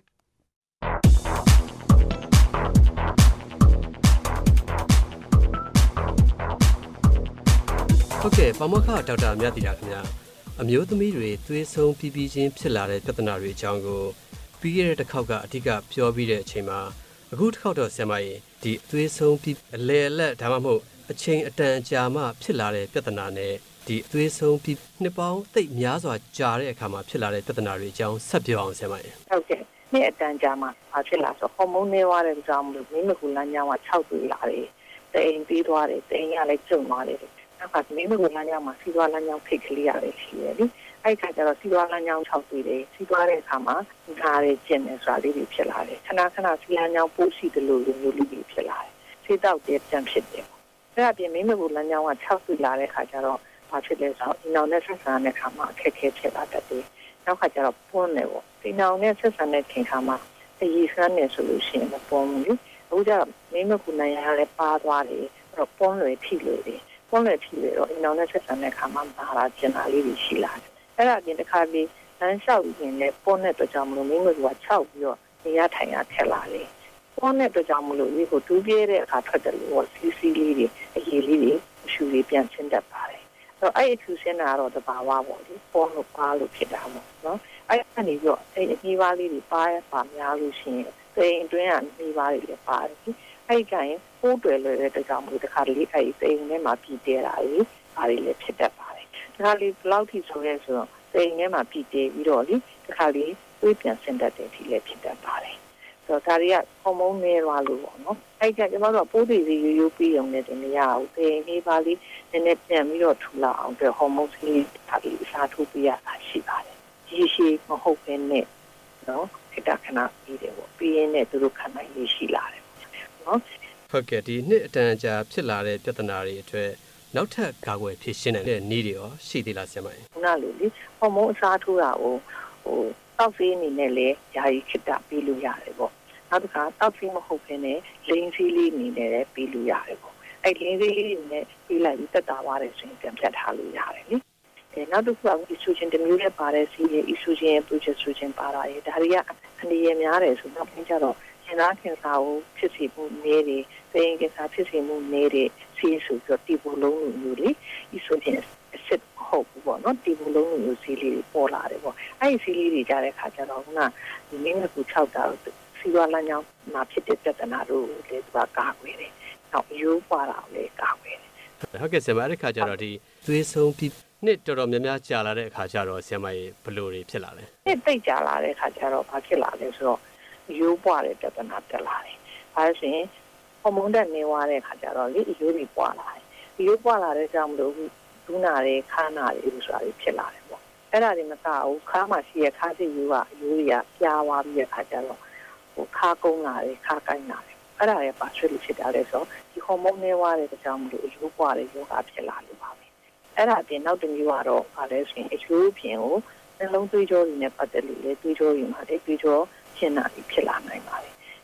ဟုတ်ကဲ့ပါမောက္ခဒေါက်တာမြတ်တီတာခင်ဗျာအမျိုးသမီးတွေသွေးဆုံပြီးပြီးချင်းဖြစ်လာတဲ့ပြဿနာတွေအကြောင်းကိုပြီးခဲ့တဲ့တစ်ခေါက်ကအဓိကပြောပြီးတဲ့အချိန်မှာအခုတစ်ခေါက်တော့ဆရာမကြီးဒီသွေးဆုံပြီးအလေအလက်ဒါမှမဟုတ်အချိန်အတန်ကြာမှဖြစ်လာတဲ့ပြဿနာနဲ့ဒီသွေးဆုံပြီးနှစ်ပေါင်းသိပ်များစွာကြာတဲ့အခါမှာဖြစ်လာတဲ့ပြဿနာတွေအကြောင်းဆက်ပြောအောင်ဆရာမကြီးဟုတ်ကဲ့နေ့အတန်ကြာမှဘာဖြစ်လာဆိုဟော်မုန်းနေသွားတဲ့အကြောင်းမလို့မိမကူလမ်းကြောင်းက၆သွေးလာတယ်တိမ်ပြီးသွားတယ်တိမ်ရလည်းကျုံသွားတယ်အခါမိမကူလမ်းကြောင်းမှာစီးသွားလမ်းကြောင်းဖိတ်ကလေးရတယ်ရှိတယ်လေအဲ့ခါကျတော့စီးသွားလမ်းကြောင်း၆သွေးတယ်စီးသွားတဲ့အခါမှာဓာတ်ရဲကျင်နေဆိုတာလေးတွေဖြစ်လာတယ်ခဏခဏစီးလမ်းကြောင်းပိုးရှိတယ်လို့မျိုးလေးတွေဖြစ်လာတယ်ဆေးတောက်တဲ့ပြန်ဖြစ်တယ်အဲ့ဒါပြင်မိမကူလမ်းကြောင်းက၆သွေးလာတဲ့ခါကျတော့ဘာဖြစ်လဲဆိုတော့ဒီနောင်နဲ့ဆက်ဆံတဲ့ခါမှာအခက်အခဲဖြစ်လာတတ်တယ်နောက်ခါကျတော့ပွန်းတယ်ပေါ့ဒီနောင်နဲ့ဆက်ဆံတဲ့ခင်ခါမှာအရေးဆန်းနေဆိုလို့ရှိရင်မပွန်းဘူးလေအခုကျတော့မိမကူနိုင်ရလည်းပါသွားတယ်အဲ့တော့ပွန်းလွယ်ထိလို့တယ်ပွန်းလွယ်ထိလို့တော့ဒီနောင်နဲ့ဆက်ဆံတဲ့ခါမှာပါလာကျင်လာလေးတွေရှိလာတယ်အဲ့ဒါပြင်တစ်ခါပြီးလမ်းလျှောက်ရင်လည်းပွန်းတဲ့အတွက်ကြောင့်မလို့မိမကူက၆ပြီးတော့နေရထိုင်ရထက်လာတယ်ပွန်းတဲ့အတွက်ကြောင့်မလို့ဒီကိုတူးပြဲတဲ့အခါထွက်တယ်လို့စီစီလေးတွေအရေးလေးတွေရှူလေးပြန်ဆင်းတတ်ပါတယ်တော့အဲ့ဒီဆင်းတာတော့တဘာဝပေါ့ဒီပေါ်လို့ပါလို့ဖြစ်တာပေါ့နော်အဲ့အနေပြီးတော့အဲ့ဒီပါလေးတွေပါရပါများလို့ရှိရင်စိန်အတွင်းကနေပါလေးတွေပါတယ်အဲ့ကရင်ပိုးတွယ်လွယ်တဲ့တကြောင်မျိုးတစ်ခါတလေအဲ့ဒီစိန်ထဲမှာပြည်တဲတာလေပါလေးလည်းဖြစ်တတ်ပါတယ်တခါလေဘလောက်ထိဆိုရဲဆိုတော့စိန်ထဲမှာပြည်တဲပြီးတော့လေတခါလေသွေးပြန်ဆင်းတတ်တဲ့အထိလည်းဖြစ်တတ်ပါတယ်ဆိုတော့ဒါတွေကဟော်မုန်းနေသွားလို့ပေါ့နော်အဲ့ကကျွန်တော်တို့ပိုးတွေရိုးရိုးပြီးရုံနဲ့တင်မရဘူးစိန်လေးပါလေးနည်းနည်းပြန်ပြီးတော့ထူလာအောင်အတွက်ဟော်မုန်းလေးဒါလေးအစားထိုးပေးရတာရှိပါတယ်ရေရှည်မဟုတ်ဘဲနဲ့နော်ခက်တာခဏပြီးတယ်ပေါ့ပြီးရင်လည်းသူတို့ခံနိုင်ရရှိလာတယ်နော်ဟုတ်ကဲ့ဒီနှစ်အတန်ကြာဖြစ်လာတဲ့ပြဿနာတွေအတွက်နောက်ထပ်ကာကွယ်ဖြေရှင်းနိုင်တဲ့နည်းတွေရောရှိသေးလားဆရာမကြီးခုနလိုလေဟော်မုန်းအစားထိုးတာကိုဟိုတောက်ဆေးအနေနဲ့လည်းယာယီခက်တာပြီးလို့ရတယ်ပေါ့နောက်တစ်ခါတောက်ဆေးမဟုတ်ဘဲနဲ့လိန်ဆေးလေးအနေနဲ့လည်းပြီးလို့ရတယ်ပေါ့အဲ့လိန်ဆေးလေးတွေနဲ့ပြီးလိုက်ပြီးတက်တာပါတယ်ဆိုရင်ပြန်ဖြတ်ထားလို့ရတယ်လေအဲနောက်တစ်ခုက estrogen တမျိုးနဲ့ပါတယ်စီရဲ့ estrogen ရဲ့ progesterone ပါတာရဲ့ဒါတွေကအနေရများတယ်ဆိုတော့ပြန်ကြတော့ရင်သားခင်စာကိုဖြစ်စီမှုနည်းတယ်စိန်ခင်စာဖြစ်စီမှုနည်းတယ်စီဆိုပြီးတော့တီဘူလုံးလိုမျိုးလေ estrogen အစစ်ဟုတ်ဘူးပေါ့နော်တီဘူလုံးလိုမျိုးစီလေးပေါ်လာတယ်ပေါ့အဲ့ဒီစီလေးတွေကြတဲ့ခါကျတော့ခုနဒီမင်းကကူ၆တာစီဝါလမ်းကြောင်းမှာဖြစ်တဲ့ပြဿနာတို့လည်းသူကကာကွယ်တယ်နောက်ရိုးပွားတာလည်းကာကွယ်တယ်ဟုတ်ကဲ့ဆရာမအဲ့ဒီခါကျတော့ဒီသွေးဆုံးပြီးနှစ်တော်တော်များများကြာလာတဲ့အခါကျတော့ဆရာမကြီးဘယ်လိုတွေဖြစ်လာလဲနှစ်သိပ်ကြာလာတဲ့အခါကျတော့ဘာဖြစ်လာလဲဆိုတော့ရိုးပွားတဲ့ပြဿနာတက်လာတယ်ဘာလို့ဆိုရင်ဟော်မုန်းတက်နေသွားတဲ့အခါကျတော့လေရိုးတွေပွားလာတယ်ရိုးပွားလာတဲ့ကြောင့်မလို့ဒူးနာတွေခါနာတွေဆိုတာတွေဖြစ်လာတယ်ပေါ့အဲ့ဒါတွေမကဘူးခါမှရှိရခါစီရိုးကရိုးတွေကပြားသွားပြီးတဲ့အခါကျတော့ဟိုခါကုန်းလာတယ်ခါကိုင်းလာတယ်အဲ့ဒါတွေပါဆွေးလို့ဖြစ်တာလဲဆိုတော့ဒီဟော်မုန်းနေသွားတဲ့ကြောင့်မလို့ရိုးပွားတဲ့ယောဂဖြစ်လာလို့ပါပဲအဲ့ဒါအပြင်နောက်တစ်မျိုးကတော့ဘာလဲဆိုရင်အချိုးပြင်ကိုနှလုံးသွေးကြောတွေနဲ့ပတ်သက်လို့လေသွေးကြောတွေမှာလေသွေးကြောရှင်းတာဖြစ်လာနိုင်ပါတယ်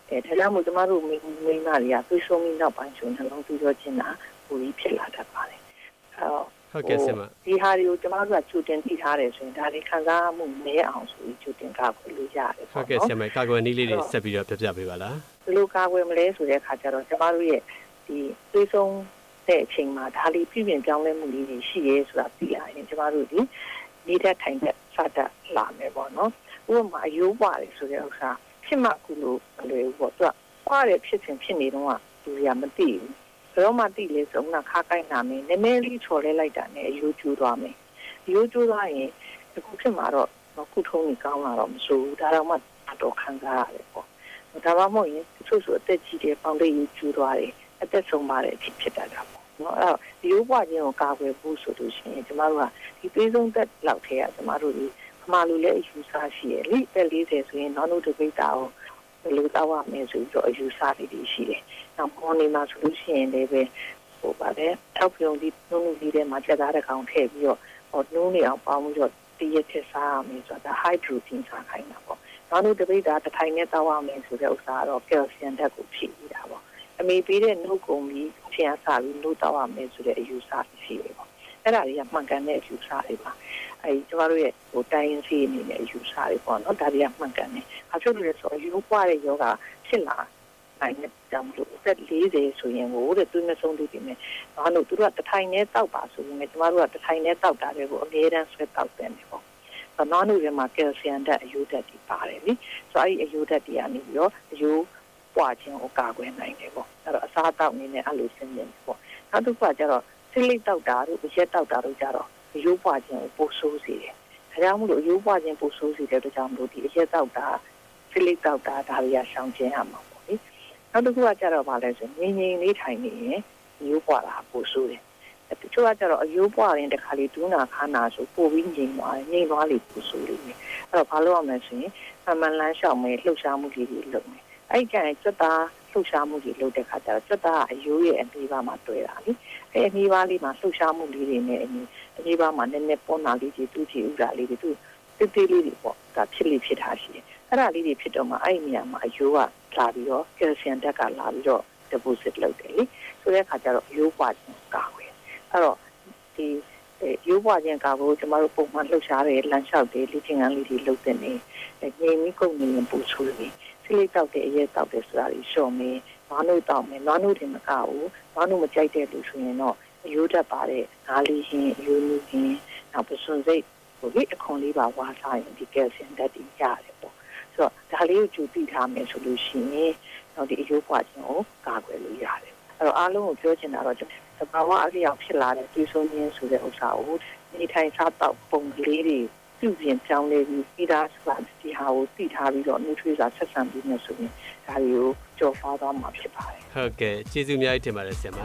အဲဒါကြောင့်မို့ကျမတို့မိမိမတွေကသွေးဆုံးပြီးနောက်ပိုင်းဆိုနှလုံးသွေးကြောခြင်းတာပူပြီးဖြစ်လာတတ်ပါတယ်အဲတော့ဟုတ်ကဲ့ဆရာမဒီဟာတွေကိုကျမတို့ကချူတင်သိထားတယ်ဆိုရင်ဒါတွေခံစားမှုနည်းအောင်ဆိုပြီးချူတင်ကာကွယ်လို့ရတယ်ဟုတ်ကဲ့ဆရာမကာကွယ်နည်းလေးတွေဆက်ပြီးတော့ပြပြပေးပါလားဘယ်လိုကာကွယ်မလဲဆိုတဲ့အခါကျတော့ကျမတို့ရဲ့ဒီသွေးဆုံးတဲ့အချိန်မှာဒါလေးပြည်ပြင်ပြောင်းလဲမှုလေးတွေရှိရဲဆိုတာသိရရင်ကျမတို့ဒီနေတဲ့ထိုင်တဲ့စတတ်လာမယ်ပေါ့နော်ဥပမာအယိုးပါတယ်ဆိုတဲ့ဥစ္စာဖြစ်မှကူလို့မလွယ်ဘူးပေါ့သူကပွားတဲ့ဖြစ်စဉ်ဖြစ်နေတော့သူကမသိဘူးဘယ်တော့မှသိလေဆုံးတာခါကိုက်နာမယ်နည်းနည်းလေးချော်လဲလိုက်တာနဲ့အယိုးကျိုးသွားမယ်အယိုးကျိုးသွားရင်အခုဖြစ်မှာတော့ခုထုံးကြီးကောင်းလာတော့မဆိုးဘူးဒါတော့မှတော့ခံစားရတယ်ပေါ့ဒါမှမဟုတ်ရင်သူ့ဆိုအသက်ကြီးတဲ့ပေါင်တဲ့ယူကျူးသွားတယ်အသက်ဆုံးပါတဲ့အဖြစ်ဖြစ်တတ်တာပေါ့နော်အဲ့တော့ဒီဥပဒေချင်းကိုကာကွယ်ဖို့ဆိုလို့ရှိရင်ကျမတို့ကဒီသွေးဆုံးသက်လောက်ထဲကကျမတို့ဒီခမာလူလည်းအယူဆရှိရလိသက်၄၀ဆိုရင်နောက်တို့တပိတ်တာကိုဘယ်လိုတောက်ရမလဲဆိုပြီးတော့အယူဆလေးရှိတယ်နောက်ပေါ်နေမှာဆိုလို့ရှိရင်လည်းပဲဟိုပါတယ်ထောက်ပြုံဒီနှုံးလေးထဲမှာချက်သားတစ်ကောင်ထည့်ပြီးတော့ဟိုနှုံးနေအောင်ပေါင်းပြီးတော့တည့်ရထက်စားရမယ်ဆိုတာ high protein စားခိုင်းတာပေါ့နောက်တို့တပိတ်တာတစ်ထိုင်နဲ့တောက်ရမယ်ဆိုတဲ့ဥစ္စာကတော့ calcium ဓာတ်ကိုဖြည့်ပြီးတာပေါ့အမေပေးတဲ့နှုတ်ကုန်ပြီးဆရာစားပြီးနှုတ်တောက်ရမယ်ဆိုတဲ့အယူဆရှိတယ်ပေါ့အဲ့ဒါတွေကမှန်ကန်တဲ့အယူဆတွေပါအဲကျမတို့ရဲ့ဟိုတိုင်းစီအနေနဲ့အယူဆတွေပေါ့နော်ဒါတွေကမှန်ကန်တယ်အချို့လူတွေဆိုယူပွားတဲ့ယောဂဖြစ်လာနိုင်တဲ့ကြောင့်လို့သက်၄၀ဆိုရင်ဟိုတဲ့သူမဆုံးသူတွေနဲ့ဘာလို့သူတို့ကတထိုင်နဲ့တောက်ပါဆိုရင်ကျမတို့ကတထိုင်နဲ့တောက်တာတွေကိုအများတန်းဆွဲတောက်တယ်ပေါ့ဘာလို့လဲဆိုတော့ကယ်လ်ဆီယမ်ဓာတ်အယိုးဓာတ်တွေပါတယ်လေဆိုတော့အဲ့အယိုးဓာတ်တွေကနေပြီးတော့အယိုးပွားခြင်းကိုကာကွယ်နိုင်တယ်ပေါ့အဲ့တော့အစားတောက်နေနဲ့အဲ့လိုဆင်းနေတယ်ပေါ့နောက်တစ်ခါကျတော့စိလိတ်တောက်တာတို့အရက်တောက်တာတို့ကြတော့အယိုးပွားခြင်းကိုပိုဆိုးစေတယ်ဒါကြောင့်မို့လို့အယိုးပွားခြင်းပိုဆိုးစေတဲ့အတွက်ကြောင့်မို့လို့ဒီအရက်တောက်တာစိလိတ်တောက်တာဒါတွေကရှောင်ကျဉ်ရမှာပေါ့လေနောက်တစ်ခုကကျတော့ဗာလဲဆိုငြိမ်ငြိမ်လေးထိုင်နေရင်အယိုးပွားတာပိုဆိုးတယ်တချို့ကကျတော့အယိုးပွားရင်တခါလေးဒူးနာခါနာဆိုပိုပြီးငြိမ်သွားတယ်ငြိမ်သွားလေပိုဆိုးလိမ့်မယ်အဲ့တော့ဘာလို့ရမလဲဆိုရင်အမှန်လန်းရှောင်မယ်လှုပ်ရှားမှုတွေလုပ်မယ်အဲ့ကျရင်စက်သားလှုပ်ရှားမှုတွေလုပ်တဲ့ခါကျတော့စက်သားအယိုးရဲ့အမေးပါမှာတွေ့တာလေအဲ့အမေးပါလေးမှာလှုပ်ရှားမှုလေးတွေနဲ့အမေအမေးပါမှာနည်းနည်းပေါ်နာလေးတွေသူ့ကြည့်ဥတာလေးတွေသူတိတိလေးတွေပေါ့ဒါဖြစ်လိဖြစ်တာရှိတယ်အဲ့ဒါလေးတွေဖြစ်တော့မှအဲ့ဒီနေရာမှာအယိုးကလာပြီးတော့ကယ်လ်ဆီယမ်ဓာတ်ကလာပြီးတော့ deposit လုပ်တယ်လေဆိုတဲ့ခါကျတော့အယိုးပွားခြင်းကာကွယ်အဲ့တော့ဒီရိုးပွားခြင်းကာကိုကျမတို့ပုံမှန်လှုပ်ရှားတယ်လမ်းလျှောက်တယ်လေ့ကျင့်ခန်းလေးတွေလုပ်တဲ့နေငြိမ်ပြီးကုန်နေရင်ပူဆူတယ်ဖိလိတောက်တဲ့အရက်တောက်တယ်ဆိုတာကြီးရှော့မယ်နွားနို့တောက်မယ်နွားနို့တွေမကဘူးနွားနို့မကြိုက်တဲ့လူဆိုရင်တော့အယိုးတက်ပါတဲ့ငါးလေးရှင်အယိုးနူးရှင်နောက်ပစွန်စိတ်ဟိုဒီအခွန်လေးပါဝါစားရင်ဒီကယ်လ်ဆီယမ်ဓာတ်တွေရတယ်ပေါ့ဆိုတော့ဒါလေးကိုကြိုသိထားမယ်ဆိုလို့ရှိရင်တော့ဒီအယိုးပွားခြင်းကိုကာကွယ်လို့ရတယ်အဲ့တော့အားလုံးကိုပြောချင်တာတော့သဘာဝအလျောက်ဖြစ်လာတဲ့သွေးဆုံးခြင်းဆိုတဲ့ဥစ္စာကိုနေထိုင်စားတော့ပုံကလေးတွေပြုပြင်ပြောင်းလဲပြီးပြီးသားဆိုတာဒီဟာကိုသိထားပြီးတော့နှွေးထွေးစွာဆက်ဆံပြီးနေဆိုရင်ဒါတွေကိုကြော်ဖားသွားမှာဖြစ်ပါတယ်ဟုတ်ကဲ့ကျေးဇူးအများကြီးတင်ပါတယ်ဆရာမ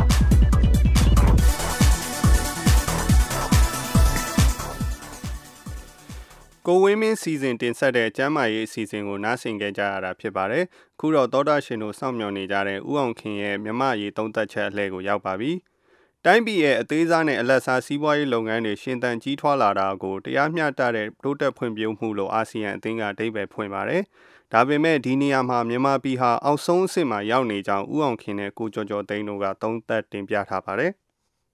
ကိုဝင်းမင်းစီစဉ်တင်ဆက်တဲ့ကျမ်းမာရေးအစီအစဉ်ကိုနားဆင်ကြကြရတာဖြစ်ပါတယ်။ခုတော့သောတာရှင်တို့စောင့်မျှော်နေကြတဲ့ဦးအောင်ခင်ရဲ့မြမရေးသုံးသက်ချက်အလှည့်ကိုရောက်ပါပြီ။တိုင်းပြည်ရဲ့အသေးစားနဲ့အလတ်စားစီးပွားရေးလုပ်ငန်းတွေရှင်သန်ကြီးထွားလာတာကိုတရားမျှတတဲ့တိုးတက်ဖွံ့ဖြိုးမှုလို့အာဆီယံအသင်းကအဓိပ္ပာယ်ဖွင့်ပါတယ်။ဒါပေမဲ့ဒီနေရာမှာမြန်မာပြည်ဟာအောက်ဆုံးအဆင့်မှာရောက်နေကြောင်းဦးအောင်ခင်နဲ့ကိုကျော်ကျော်သိန်းတို့ကသုံးသပ်တင်ပြထားပါတယ်။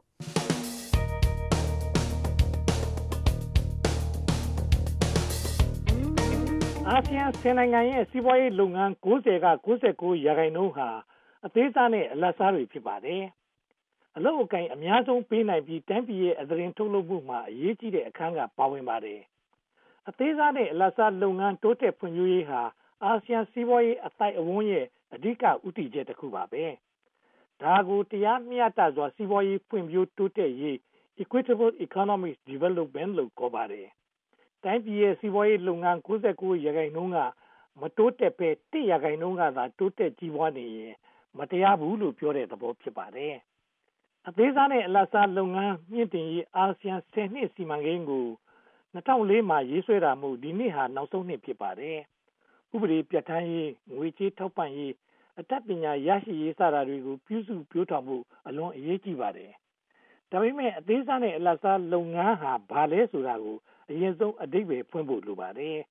အာဆီယံဆယ်နိုင်ငံရဲ့စီးပွားရေးလုပ်ငန်း၉၀က၉၉ရာခိုင်နှုန်းဟာအသေးစားနဲ့အလတ်စားတွေဖြစ်ပါတယ်။အလုပ်အကိုင်အများဆုံးပေးနိုင်ပြီးတိုင်းပြည်ရဲ့အသားတင်ထုတ်လုပ်မှုမှာအရေးကြီးတဲ့အခန်းကပါဝင်ပါတယ်။အသေးစားနဲ့အလတ်စားလုပ်ငန်းတိုးတက်ဖွံ့ဖြိုးရေးဟာအာဆီယံစီးပွားရေးအသိုက်အဝန်းရဲ့အဓိကဦးတည်ချက်တစ်ခုပါပဲ။ဒါကိုတရားမျှတစွာစီးပွားရေးဖွံ့ဖြိုးတိုးတက်ရေး Equitable Economic Development လို့ခေါ်ပါတယ်။တိုင်းပြည်ရဲ့စီးပွားရေးလုပ်ငန်း၉၉ရာခိုင်နှုန်းကမတိုးတက်ပဲ၁ရာခိုင်နှုန်းကသာတိုးတက်ကြီးပွားနေရင်မတရားဘူးလို့ပြောတဲ့သဘောဖြစ်ပါတယ်။အသေးစားနဲ့အလတ်စားလုပ်ငန်းမြင့်တင်ရေးအာဆီယံဆယ်နှစ်စီမံကိန်းကို၂၀၀၄မှာရေးဆွဲတာမို့ဒီနှစ်ဟာနောက်ဆုံးနှစ်ဖြစ်ပါတယ်။ဥပဒေပြဋ္ဌာန်းရေးငွေကြေးထောက်ပံ့ရေးအတတ်ပညာရရှိရေးစတာတွေကိုပြုစုပြောင်းထောင်မှုအလွန်အရေးကြီးပါတယ်။ဒါပေမဲ့အသေးစားနဲ့အလတ်စားလုပ်ငန်းဟာဘာလဲဆိုတာကိုအရင်ဆုံးအဓိပ္ပာယ်ဖွင့်ဖို့လိုပါတယ်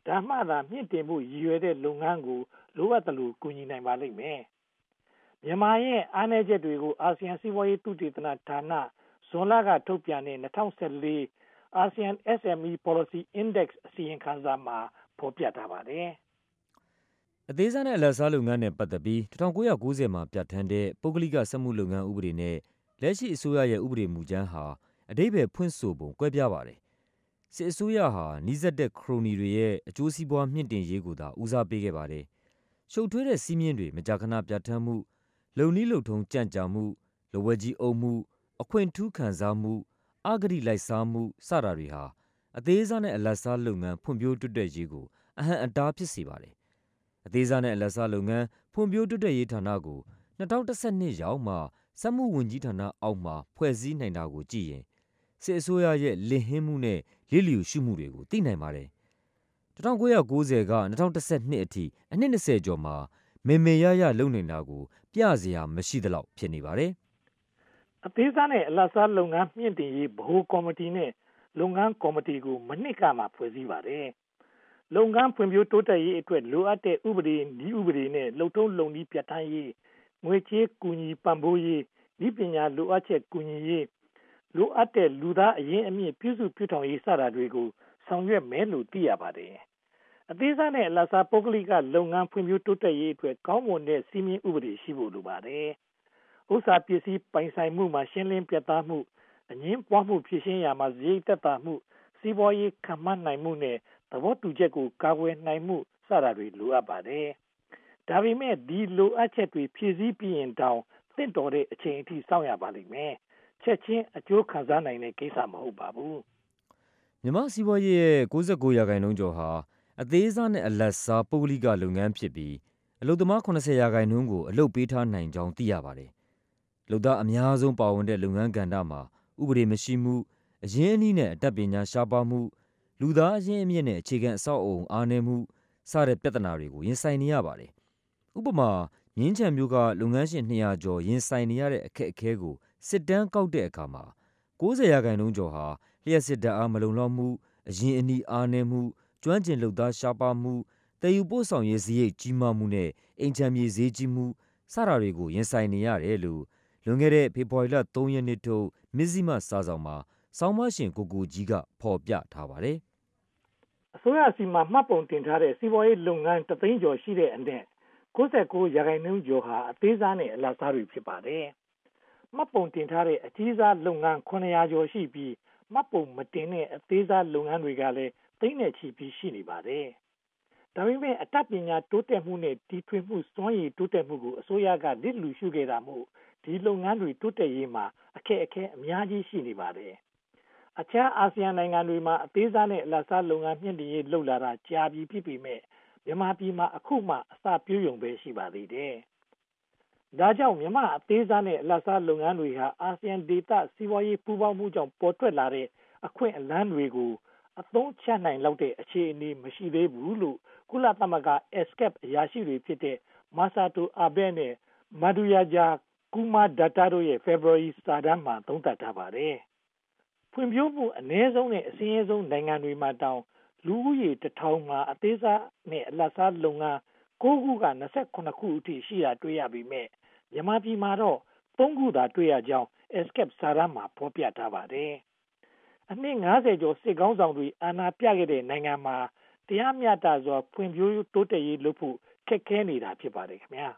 ဒါမှသာမြင့်တင်မှုရည်ရွယ်တဲ့လုပ်ငန်းကိုလိုအပ်တယ်လို့ကူညီနိုင်ပါလိမ့်မယ်မြန်မာရဲ့အားနည်းချက်တွေကိုအာဆီယံစီးပွားရေးသုတေသနဌာနဇွန်လကထုတ်ပြန်တဲ့၂၀၁၄ အာဆီယံ အက်စ် အမ် အီ Policy Index အစီရင်ခံစာမှာဖော်ပြထားပါတယ်အသေးစားနဲ့အလတ်စားလုပ်ငန်းနဲ့ပတ်သက်ပြီး၁၉၉၀မှာပြဋ္ဌာန်းတဲ့ပုဂ္ဂလိကစက်မှုလုပ်ငန်းဥပဒေနဲ့လက်ရှိအစိုးရရဲ့ဥပဒေမူကြမ်းဟာအဓိပ္ပာယ်ဖွင့်ဆိုပုံကွဲပြားပါတယ်။စစ်အစိုးရဟာနှီးစပ်တဲ့ခရိုနီတွေရဲ့အကျိုးစီးပွားမြင့်တင်ရေးကိုသာဦးစားပေးခဲ့ပါတယ်။ရှုပ်ထွေးတဲ့စည်းမျဉ်းတွေမကြာခဏပြဋ္ဌာန်းမှု၊လုံနည်းလုံထုံးကြန့်ကြာမှု၊လက်ဝဲကြီးအုပ်မှု၊အခွင့်ထူးခံစားမှု၊အဂတိလိုက်စားမှုစတာတွေဟာအသေးစားနဲ့အလတ်စားလုပ်ငန်းဖွံ့ဖြိုးတိုးတက်ရေးကိုအဟန့်အတားဖြစ်စေပါတယ်။အသေးစားနဲ့အလတ်စားလုပ်ငန်းဖွံ့ဖြိုးတိုးတက်ရေးဌာနကို၂၀၁၂ရောက်မှစက်မှုဝန်ကြီးဌာနအောက်မှာဖွဲ့စည်းနိုင်တာကိုကြည့်ရင်စစ်အစိုးရရဲ့လစ်ဟင်းမှုနဲ့လစ်လျူရှုမှုတွေကိုသိနိုင်ပါတယ်။၁၉၉၀က၂၀၁၂အထိအနှစ်၂၀ကျော်မှာမေမေရရလုပ်နေတာကိုပြစရာမရှိသလောက်ဖြစ်နေပါတယ်။အသေးစားနဲ့အလတ်စားလုပ်ငန်းမြင့်တင်ရေးဗဟိုကော်မတီနဲ့လုပ်ငန်းကော်မတီကိုမနှစ်ကမှဖွဲ့စည်းပါတယ်။လုပ်ငန်းဖွံ့ဖြိုးတိုးတက်ရေးအတွက်လိုအပ်တဲ့ဥပဒေနည်းဥပဒေနဲ့လုပ်ထုံးလုပ်နည်းပြဋ္ဌာန်းရေးငွေကြေးကူညီပံ့ပိုးရေးဤပညာလိုအပ်ချက်ကူညီရေးလိုအပ်တဲ့လူသားအရင်းအမြစ်ပြုစုပြုထောင်ရေးစတာတွေကိုဆောင်ရွက်မယ်လို့သိရပါတယ်။အသေးစားနဲ့အလတ်စားပုဂ္ဂလိကလုပ်ငန်းဖွံ့ဖြိုးတိုးတက်ရေးအတွက်ကောင်းမွန်တဲ့စည်းမျဉ်းဥပဒေရှိဖို့လိုပါတယ်။ဥစ္စာပစ္စည်းပိုင်ဆိုင်မှုမှာရှင်းလင်းပြတ်သားမှုအငြင်းပွားမှုဖြစ်ရှင်းရာမှာစရိတ်သက်သာမှုစီးပွားရေးခံမှန်းနိုင်မှုနဲ့သဘောတူချက်ကိုကာကွယ်နိုင်မှုစတာတွေလိုအပ်ပါတယ်။ဒါပေမဲ့ဒီလိုအပ်ချက်တွေဖြည့်ဆည်းပြီးရင်တောင်သင့်တော်တဲ့အချိန်အထိစောင့်ရပါလိမ့်မယ်။ချက်ချင်းအကျိုးခံစားနိုင်တဲ့ကိစ္စမဟုတ်ပါဘူး။မြန်မာစီးပွားရေးရဲ့၉၉ရာခိုင်နှုန်းကျော်ဟာအသေးစားနဲ့အလတ်စားပုဂ္ဂလိကလုပ်ငန်းဖြစ်ပြီးအလုပ်သမား၇၀ရာခိုင်နှုန်းကိုအလုပ်ပေးထားနိုင်ကြောင်းသိရပါတယ်။လုပ်သားအများဆုံးပါဝင်တဲ့လုပ်ငန်းကဏ္ဍမှာဥပဒေမရှိမှုအရင်းအနှီးနဲ့အတတ်ပညာရှားပါးမှုလူသားအရင်းအမြစ်နဲ့အခြေခံအဆောက်အအုံအားနည်းမှုစတဲ့ပြဿနာတွေကိုရင်ဆိုင်နေရပါတယ်။ဥပမာမြင်းခြံမြို့ကလုပ်ငန်းရှင်၂၀၀ကျော်ရင်ဆိုင်နေရတဲ့အခက်အခဲကိုစစ်တမ်းကောက်တဲ့အခါမှာ၉၀ရာခိုင်နှုန်းကျော်ဟာလျှပ်စစ်ဓာတ်အားမလုံလောက်မှုအရင်းအနှီးအားနည်းမှုကျွမ်းကျင်လုပ်သားရှားပါးမှုတည်ယူပို့ဆောင်ရေးစရိတ်ကြီးမားမှုနဲ့အိမ်ခြံမြေဈေးကြီးမှုစတာတွေကိုရင်ဆိုင်နေရတယ်လို့လွန်ခဲ့တဲ့ဖေဖော်ဝါရီလ၃ရက်နေ့ထုတ်မဇ္ဈိမစာစောင်မှာဆောင်းပါးရှင်ကိုကိုကြီးကဖော်ပြထားပါတယ်။အစိုးရစီမံမှတ်ပုံတင်ထားတဲ့စီးပွားရေးလုပ်ငန်းတသိန်းကျော်ရှိတဲ့အနက်၉၉ရာခိုင်နှုန်းကျော်ဟာအသေးစားနဲ့အလတ်စားတွေဖြစ်ပါတယ်။မှတ်ပုံတင်ထားတဲ့အကြီးစားလုပ်ငန်း၇၀၀ကျော်ရှိပြီးမှတ်ပုံမတင်တဲ့အသေးစားလုပ်ငန်းတွေကလည်းသိန်းနဲ့ချီပြီးရှိနေပါတယ်။ဒါပေမဲ့အတတ်ပညာတိုးတက်မှုနဲ့တည်ထွင်မှုစွမ်းရည်တိုးတက်မှုကိုအစိုးရကလစ်လျူရှုခဲ့တာမို့ဒီလုပ်ငန်းတွေတိုးတက်ရေးမှာအခက်အခဲအများကြီးရှိနေပါတယ်။အခြားအာဆီယံနိုင်ငံတွေမှာအသေးစားနဲ့အလတ်စားလုပ်ငန်းမြင့်တင်ရေးလုပ်လာတာကြာပြီဖြစ်ပေမဲ့မြန်မာပြည်မှာအခုမှအစပြုရုံပဲရှိပါသေးတယ်။ဒါကြောင့်မြန်မာအသေးစားနဲ့အလတ်စားလုပ်ငန်းတွေဟာအာဆီယံဒေသစီးပွားရေးပူးပေါင်းမှုကြောင့်ပေါ်ထွက်လာတဲ့အခွင့်အလမ်းတွေကိုအသုံးချနိုင်လောက်တဲ့အခြေအနေမရှိသေးဘူးလို့ကုလသမဂ္ဂ အက်စ် ကပ် အရာရှိတွေဖြစ်တဲ့မာဆာတိုအာဘဲနဲ့မဒူယာဂျာကူမာဒါတာတို့ရဲ့ဖေဖော်ဝါရီစာတမ်းမှာသုံးသပ်ထားပါတယ်။ဖွံ့ဖြိုးမှုအနည်းဆုံးနဲ့အဆင်းရဲဆုံးနိုင်ငံတွေမှာတောင်လူဦးရေတစ်ထောင်မှာအသေးစားနဲ့အလတ်စားလုပ်ငန်း၉ခုက၂၇ခုအထိရှိတာတွေ့ရပေမဲ့မြန်မာပြည်မှာတော့၃ခုသာတွေ့ရကြောင်း အက်စ် ကပ် စာတမ်းမှာဖော်ပြထားပါတယ်။အနှစ်၅၀ကျော်စစ်ကောင်းဆောင်တွေအာဏာပြခဲ့တဲ့နိုင်ငံမှာတရားမျှတစွာဖွံ့ဖြိုးတိုးတက်ရေးလုပ်ဖို့ခက်ခဲနေတာဖြစ်ပါတယ်ခင်ဗျာ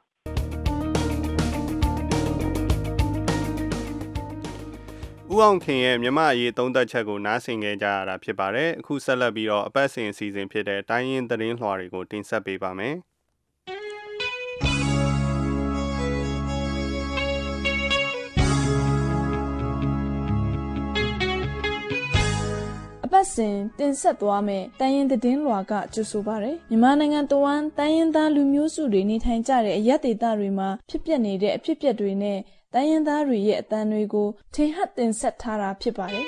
ဦးအောင်ခင်ရဲ့မြမအရေးသုံးသက်ချက်ကိုနားဆင်ကြကြရတာဖြစ်ပါတယ်အခုဆက်လက်ပြီးတော့အပတ်စဉ်အစီအစဉ်ဖြစ်တဲ့တိုင်းရင်းသတင်းလွှာတွေကိုတင်ဆက်ပေးပါမယ်အပတ်စဉ်တင်ဆက်သွားမယ့်တိုင်းရင်းသတင်းလွှာကကြိုဆိုပါရယ်မြန်မာနိုင်ငံတဝန်းတိုင်းရင်းသားလူမျိုးစုတွေနေထိုင်ကြတဲ့အရပ်ဒေသတွေမှာဖြစ်ပျက်နေတဲ့အဖြစ်အပျက်တွေနဲ့တိုင်းရင်းသားတွေရဲ့အသံတွေကိုထင်ဟပ်တင်ဆက်ထားတာဖြစ်ပါတယ်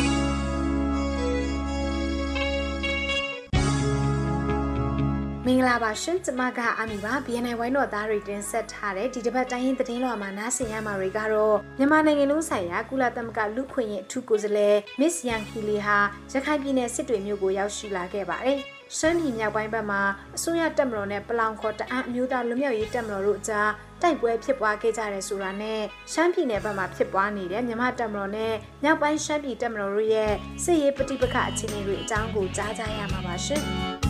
မင်္ဂလာပါရှင်ကျမကအမီပါ ဘီ အန် အိုင် ဝိုင်းတော်သားတွေတင်ဆက်ထားတဲ့ဒီတစ်ပတ်တိုင်းရင်းသတင်းလွှာမှာနားဆင်ရမှာတွေကတော့မြန်မာနိုင်ငံလုံးဆိုင်ရာကုလသမဂ္ဂလူ့ခွင့်ရေးအထူးကိုယ်စားလှယ် Miss Yang Hee Lee ဟာရခိုင်ပြည်နယ်စစ်တွေမြို့ကိုရောက်ရှိလာခဲ့ပါတယ်။ရှမ်းပြည်မြောက်ပိုင်းဘက်မှာအစိုးရတပ်မတော်နဲ့ပလောင်ခေါ်တအန်းအမျိုးသားလူမျိုးရေးတပ်မတော်တို့ကြားတိုက်ပွဲဖြစ်ပွားခဲ့ကြတဲ့ဆိုတာနဲ့ရှမ်းပြည်နယ်ဘက်မှာဖြစ်ပွားနေတဲ့မြန်မာတပ်မတော်နဲ့မြောက်ပိုင်းရှမ်းပြည်တပ်မတော်တို့ရဲ့စစ်ရေးပဋိပက္ခအခြေအနေတွေအကြောင်းကိုကြားကြရမှာပါရှင်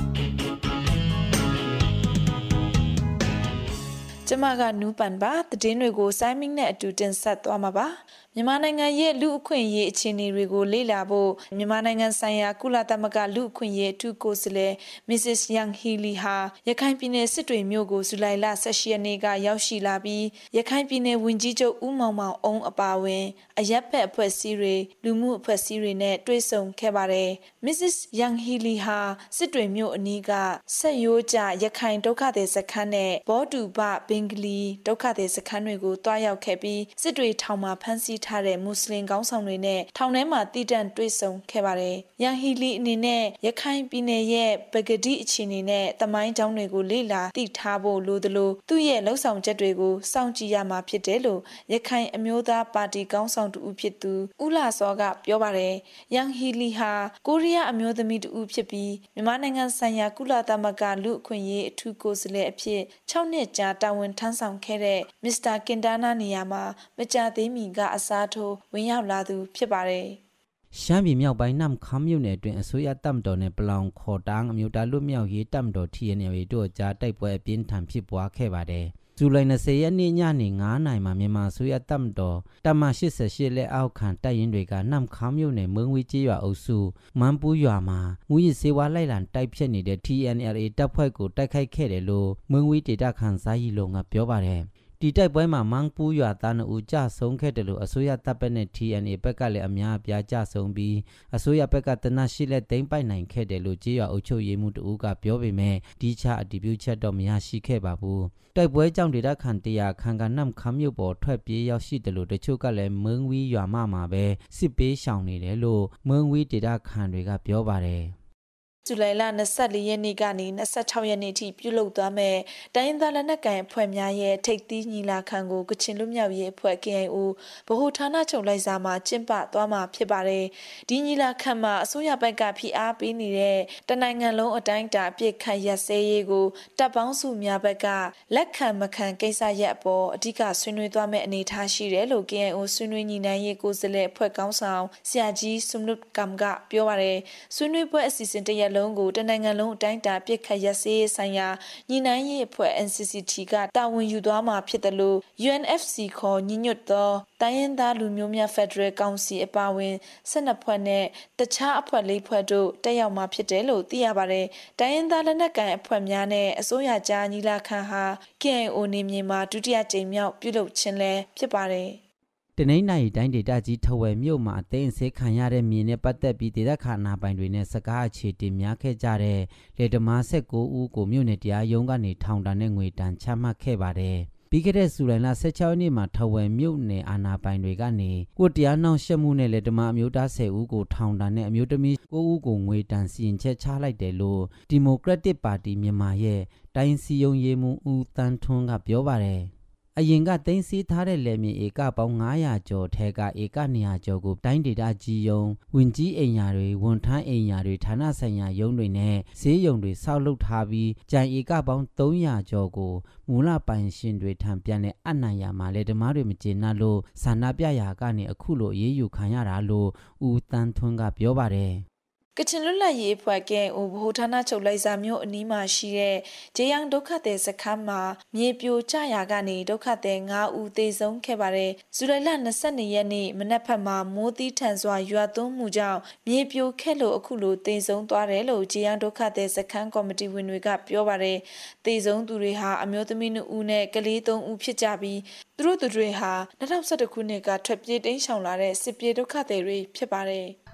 ကျမကနူးပန်ပါသတင်းတွေကိုစိုင်းမင်းနဲ့အတူတင်ဆက်သွားမှာပါမြန်မာနိုင်ငံရဲ့လူအခွင့်အရေးအခြေအနေတွေကိုလေ့လာဖို့မြန်မာနိုင်ငံဆိုင်ရာကုလသမဂ္ဂလူအခွင့်အရေးအထူးကိုယ်စားလှယ် Missus Yang Hee-lee ဟာရခိုင်ပြည်နယ်စစ်တွေမြို့ကိုဇူလိုင်လ၁၈ရက်နေ့ကရောက်ရှိလာပြီးရခိုင်ပြည်နယ်ဝန်ကြီးချုပ်ဦးမောင်မောင်အုံးအပါအဝင်အရပ်ဖက်အဖွဲ့အစည်းတွေလူမှုအဖွဲ့အစည်းတွေနဲ့တွေ့ဆုံခဲ့ပါတယ်။ Missus Yang Hee-lee ဟာစစ်တွေမြို့အနီးကဆက်ရိုးကျရခိုင်ဒုက္ခသည်စခန်းနဲ့ဘောတူဘဘင်္ဂလီဒုက္ခသည်စခန်းတွေကိုတွားရောက်ခဲ့ပြီးစစ်တွေထောင်မှာဖမ်းဆီးထားတဲ့မွတ်စလင်ခေါင်းဆောင်တွေနဲ့ထောင်ထဲမှာတည်တံ့တွေ့ဆုံခဲ့ပါတယ်။ရန်ဟီလီအနေနဲ့ရခိုင်ပြည်နယ်ရဲ့ပဂတိအခြေအနေနဲ့တမိုင်းကြောင်းတွေကိုလေ့လာသိထားဖို့လိုသလိုသူ့ရဲ့လှုပ်ဆောင်ချက်တွေကိုစောင့်ကြည့်ရမှာဖြစ်တယ်လို့ရခိုင်အမျိုးသားပါတီခေါင်းဆောင်တူဖြစ်သူဦးလာစောကပြောပါတယ်။ရန်ဟီလီဟာကိုရီးယားအမျိုးသမီးတူဖြစ်ပြီးမြန်မာနိုင်ငံဆိုင်ရာကုလသမဂ္ဂလူအခွင့်အရေးအထူးကိုယ်စားလှယ်အဖြစ်၆နှစ်ကြာတာဝန်ထမ်းဆောင်ခဲ့တဲ့မစ္စတာကင်တာနာနေရာမှာမကြာသေးမီကအစားထိုးဝင်ရောက်လာသူဖြစ်ပါတယ်။ရှမ်းပြည်မြောက်ပိုင်းနမ်ခမ်းမြို့နယ်အတွင်းအစိုးရတပ်မတော်နဲ့ပလောင်ခေါ်တန်းအမျိုးသားလွတ်မြောက်ရေးတပ်မတော် T N L A တို့ကြားတိုက်ပွဲအပြင်းထန်ဖြစ်ပွားခဲ့ပါတယ်။ဇူလိုင်၂၀ရက်နေ့ညနေငါးနာရီမှာမြန်မာအစိုးရတပ်မတော်တပ်မ၈၈လက်အောက်ခံတပ်ရင်းတွေကနမ်ခမ်းမြို့နယ်မုံဝီကျေးရွာအုပ်စုမန်းပူးရွာမှာငွေစေဝါလိုက်လံတိုက်ဖြတ်နေတဲ့ T N L A တပ်ဖွဲ့ကိုတိုက်ခိုက်ခဲ့တယ်လို့မုံဝီဒေသခံဇာယီလုံကပြောပါတယ်။ဒီတိုက်ပွဲမှာမန်းပူးရွာသားနှစ်ဦးကြဆုံးခဲ့တယ်လို့အစိုးရတပ်ပတ်နဲ့ T N A ဘက်ကလည်းအများအပြားကြဆုံးပြီးအစိုးရဘက်ကတနက်ရှိလက်သိမ်းပိုက်နိုင်ခဲ့တယ်လို့ကြေးရွာအုပ်ချုပ်ရေးမှူးတဦးကပြောပေမဲ့ဒီချအတည်ပြုချက်တော့မရရှိခဲ့ပါဘူးတိုက်ပွဲကြောင့်ဒေသခံတရာခန့်ကနမ်ခမ်းမြို့ပေါ်ထွက်ပြေးရောက်ရှိတယ်လို့တချို့ကလည်းမင်းဝီရွာမှမှာပဲစစ်ပေးရှောင်နေတယ်လို့မင်းဝီဒေသခံတွေကပြောပါတယ်ဇူလိုင်လ၂၄ရက်နေ့ကနေ၂၆ရက်နေ့ထိပြုလုပ်သွားမဲ့တိုင်းရင်းသားလက်နက်ကိုင်အဖွဲ့များရဲ့ထိပ်သီးညီလာခံကိုကချင်လူမျိုးရေးအဖွဲ့ K I O ဗဟိုဌာနချုပ်လိုက်စာမှာကျင်းပသွားမှာဖြစ်ပါတယ်။ဒီညီလာခံမှာအစိုးရဘက်ကဖိအားပေးနေတဲ့တနိုင်ငံလုံးအတိုင်းအတာအပြစ်ခတ်ရပ်စဲရေးကိုတပ်ပေါင်းစုများဘက်ကလက်ခံမခံကိစ္စရပ်အပေါ်အဓိကဆွေးနွေးသွားမဲ့အနေအထားရှိတယ်လို့ K I O ဆွေးနွေးညီနိုင်ရေးကိုယ်စားလှယ်အဖွဲ့ကောင်းဆောင်ဆရာကြီးဆွမ်နုတ်ကမ်ကပြောပါတယ်။ဆွေးနွေးပွဲအစီအစဉ်တရက်လုံးကိုတနိုင်ငံလုံးအတိုင်းအတာပြစ်ခတ်ရပ်စဲရေးဆိုင်ရာညီနိုင်ရေးအဖွဲ့ N C C T ကတာဝန်ယူသွားမှာဖြစ်တယ်လို့ U N F C ခေါ်ညီညွတ်သောတိုင်းရင်းသားလူမျိုးများဖက်ဒရယ်ကောင်စီအပါအဝင်၁၂ဖွဲ့နဲ့တခြားအဖွဲ့လေးဖွဲ့တို့တက်ရောက်မှာဖြစ်တယ်လို့သိရပါတယ်။တိုင်းရင်းသားလက်နက်ကိုင်အဖွဲ့များနဲ့အစိုးရကြားညီလာခံဟာ K I O နေမြေမှာဒုတိယကြိမ်မြောက်ပြုလုပ်ခြင်းလည်းဖြစ်ပါတယ်။တနင်္လာရီတိုင်းဒေသကြီးထဝယ်မြို့မှာအသိအစေခံရတဲ့မြေနဲ့ပတ်သက်ပြီးဒေသခံနာပိုင်တွေနဲ့စကားအခြေတင်များခဲ့ကြတဲ့လေတမား၁၉ဦးကိုမြို့နယ်တရားရုံးကနေထောင်ဒဏ်နဲ့ငွေဒဏ်ချမှတ်ခဲ့ပါတယ်။ပြီးခဲ့တဲ့ဇူလိုင်လ၁၆ရက်နေ့မှာထဝယ်မြို့နယ်အာဏာပိုင်တွေကနေကိုတရားနှောင့်ယှက်မှုနဲ့လေတမားအမျိုးသား၁၀ဦးကိုထောင်ဒဏ်နဲ့အမျိုးသမီး၉ဦးကိုငွေဒဏ်စီရင်ချက်ချလိုက်တယ်လို့ဒီမိုကရက်တစ်ပါတီမြန်မာရဲ့တိုင်းစီယုံရေးမှုဦးတန်းထွန်းကပြောပါတယ်။အရင်ကသိမ်းဆည်းထားတဲ့လယ်မြေဧကပေါင်း၅ရာကျော်ထဲကဧက၂ရာကျော်ကိုတိုင်းဒေသကြီးယုံဝင်ကြီးအိမ်ယာတွေဝန်ထမ်းအိမ်ယာတွေဌာနဆိုင်ရာရုံးတွေနဲ့ဈေးရုံတွေဆောက်လုပ်ထားပြီးကြံဧကပေါင်း၃ရာကျော်ကိုမူလပိုင်ရှင်တွေထံပြန်တဲ့အနှံ့ရမှာလေဓမားတွေမကျေနပ်လို့ဆန္ဒပြရာကနေအခုလိုအေးအေးယူခံရတာလို့ဦးတန်းထွန်းကပြောပါတယ်ကချင်လွတ်လပ်ရေးအဖွဲ့ကဗဟိုဌာနချုပ်လိုက်စာမျိုးအနီးမှာရှိတဲ့ဂျေယန်ဒုက္ခသည်စခန်းမှာမြေပြိုကျရာကနေဒုက္ခသည်၅ဦးသေဆုံးခဲ့ပါတယ်။ဇူလိုင်လ၂၂ရက်နေ့မနက်ဖက်မှာမိုးသီးထန်စွာရွာသွန်းမှုကြောင့်မြေပြိုခဲ့လို့အခုလိုသေဆုံးသွားတယ်လို့ဂျေယန်ဒုက္ခသည်စခန်းကော်မတီဝင်တွေကပြောပါတယ်။သေဆုံးသူတွေဟာအမျိုးသမီး၂ဦးနဲ့ကလေး၃ဦးဖြစ်ကြပြီးသူတို့သူတွေဟာ၂၀၁၁ခုနှစ်ကထွက်ပြေးတိမ်းရှောင်လာတဲ့စစ်ပြေးဒုက္ခသည်တွေဖြစ်ပါတယ်။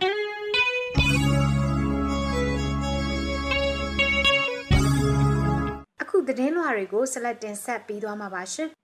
အခုသတင်းလွှာတွေကိုဆက်လက်တင်ဆက်ပြီးသွားမှာပါရှင်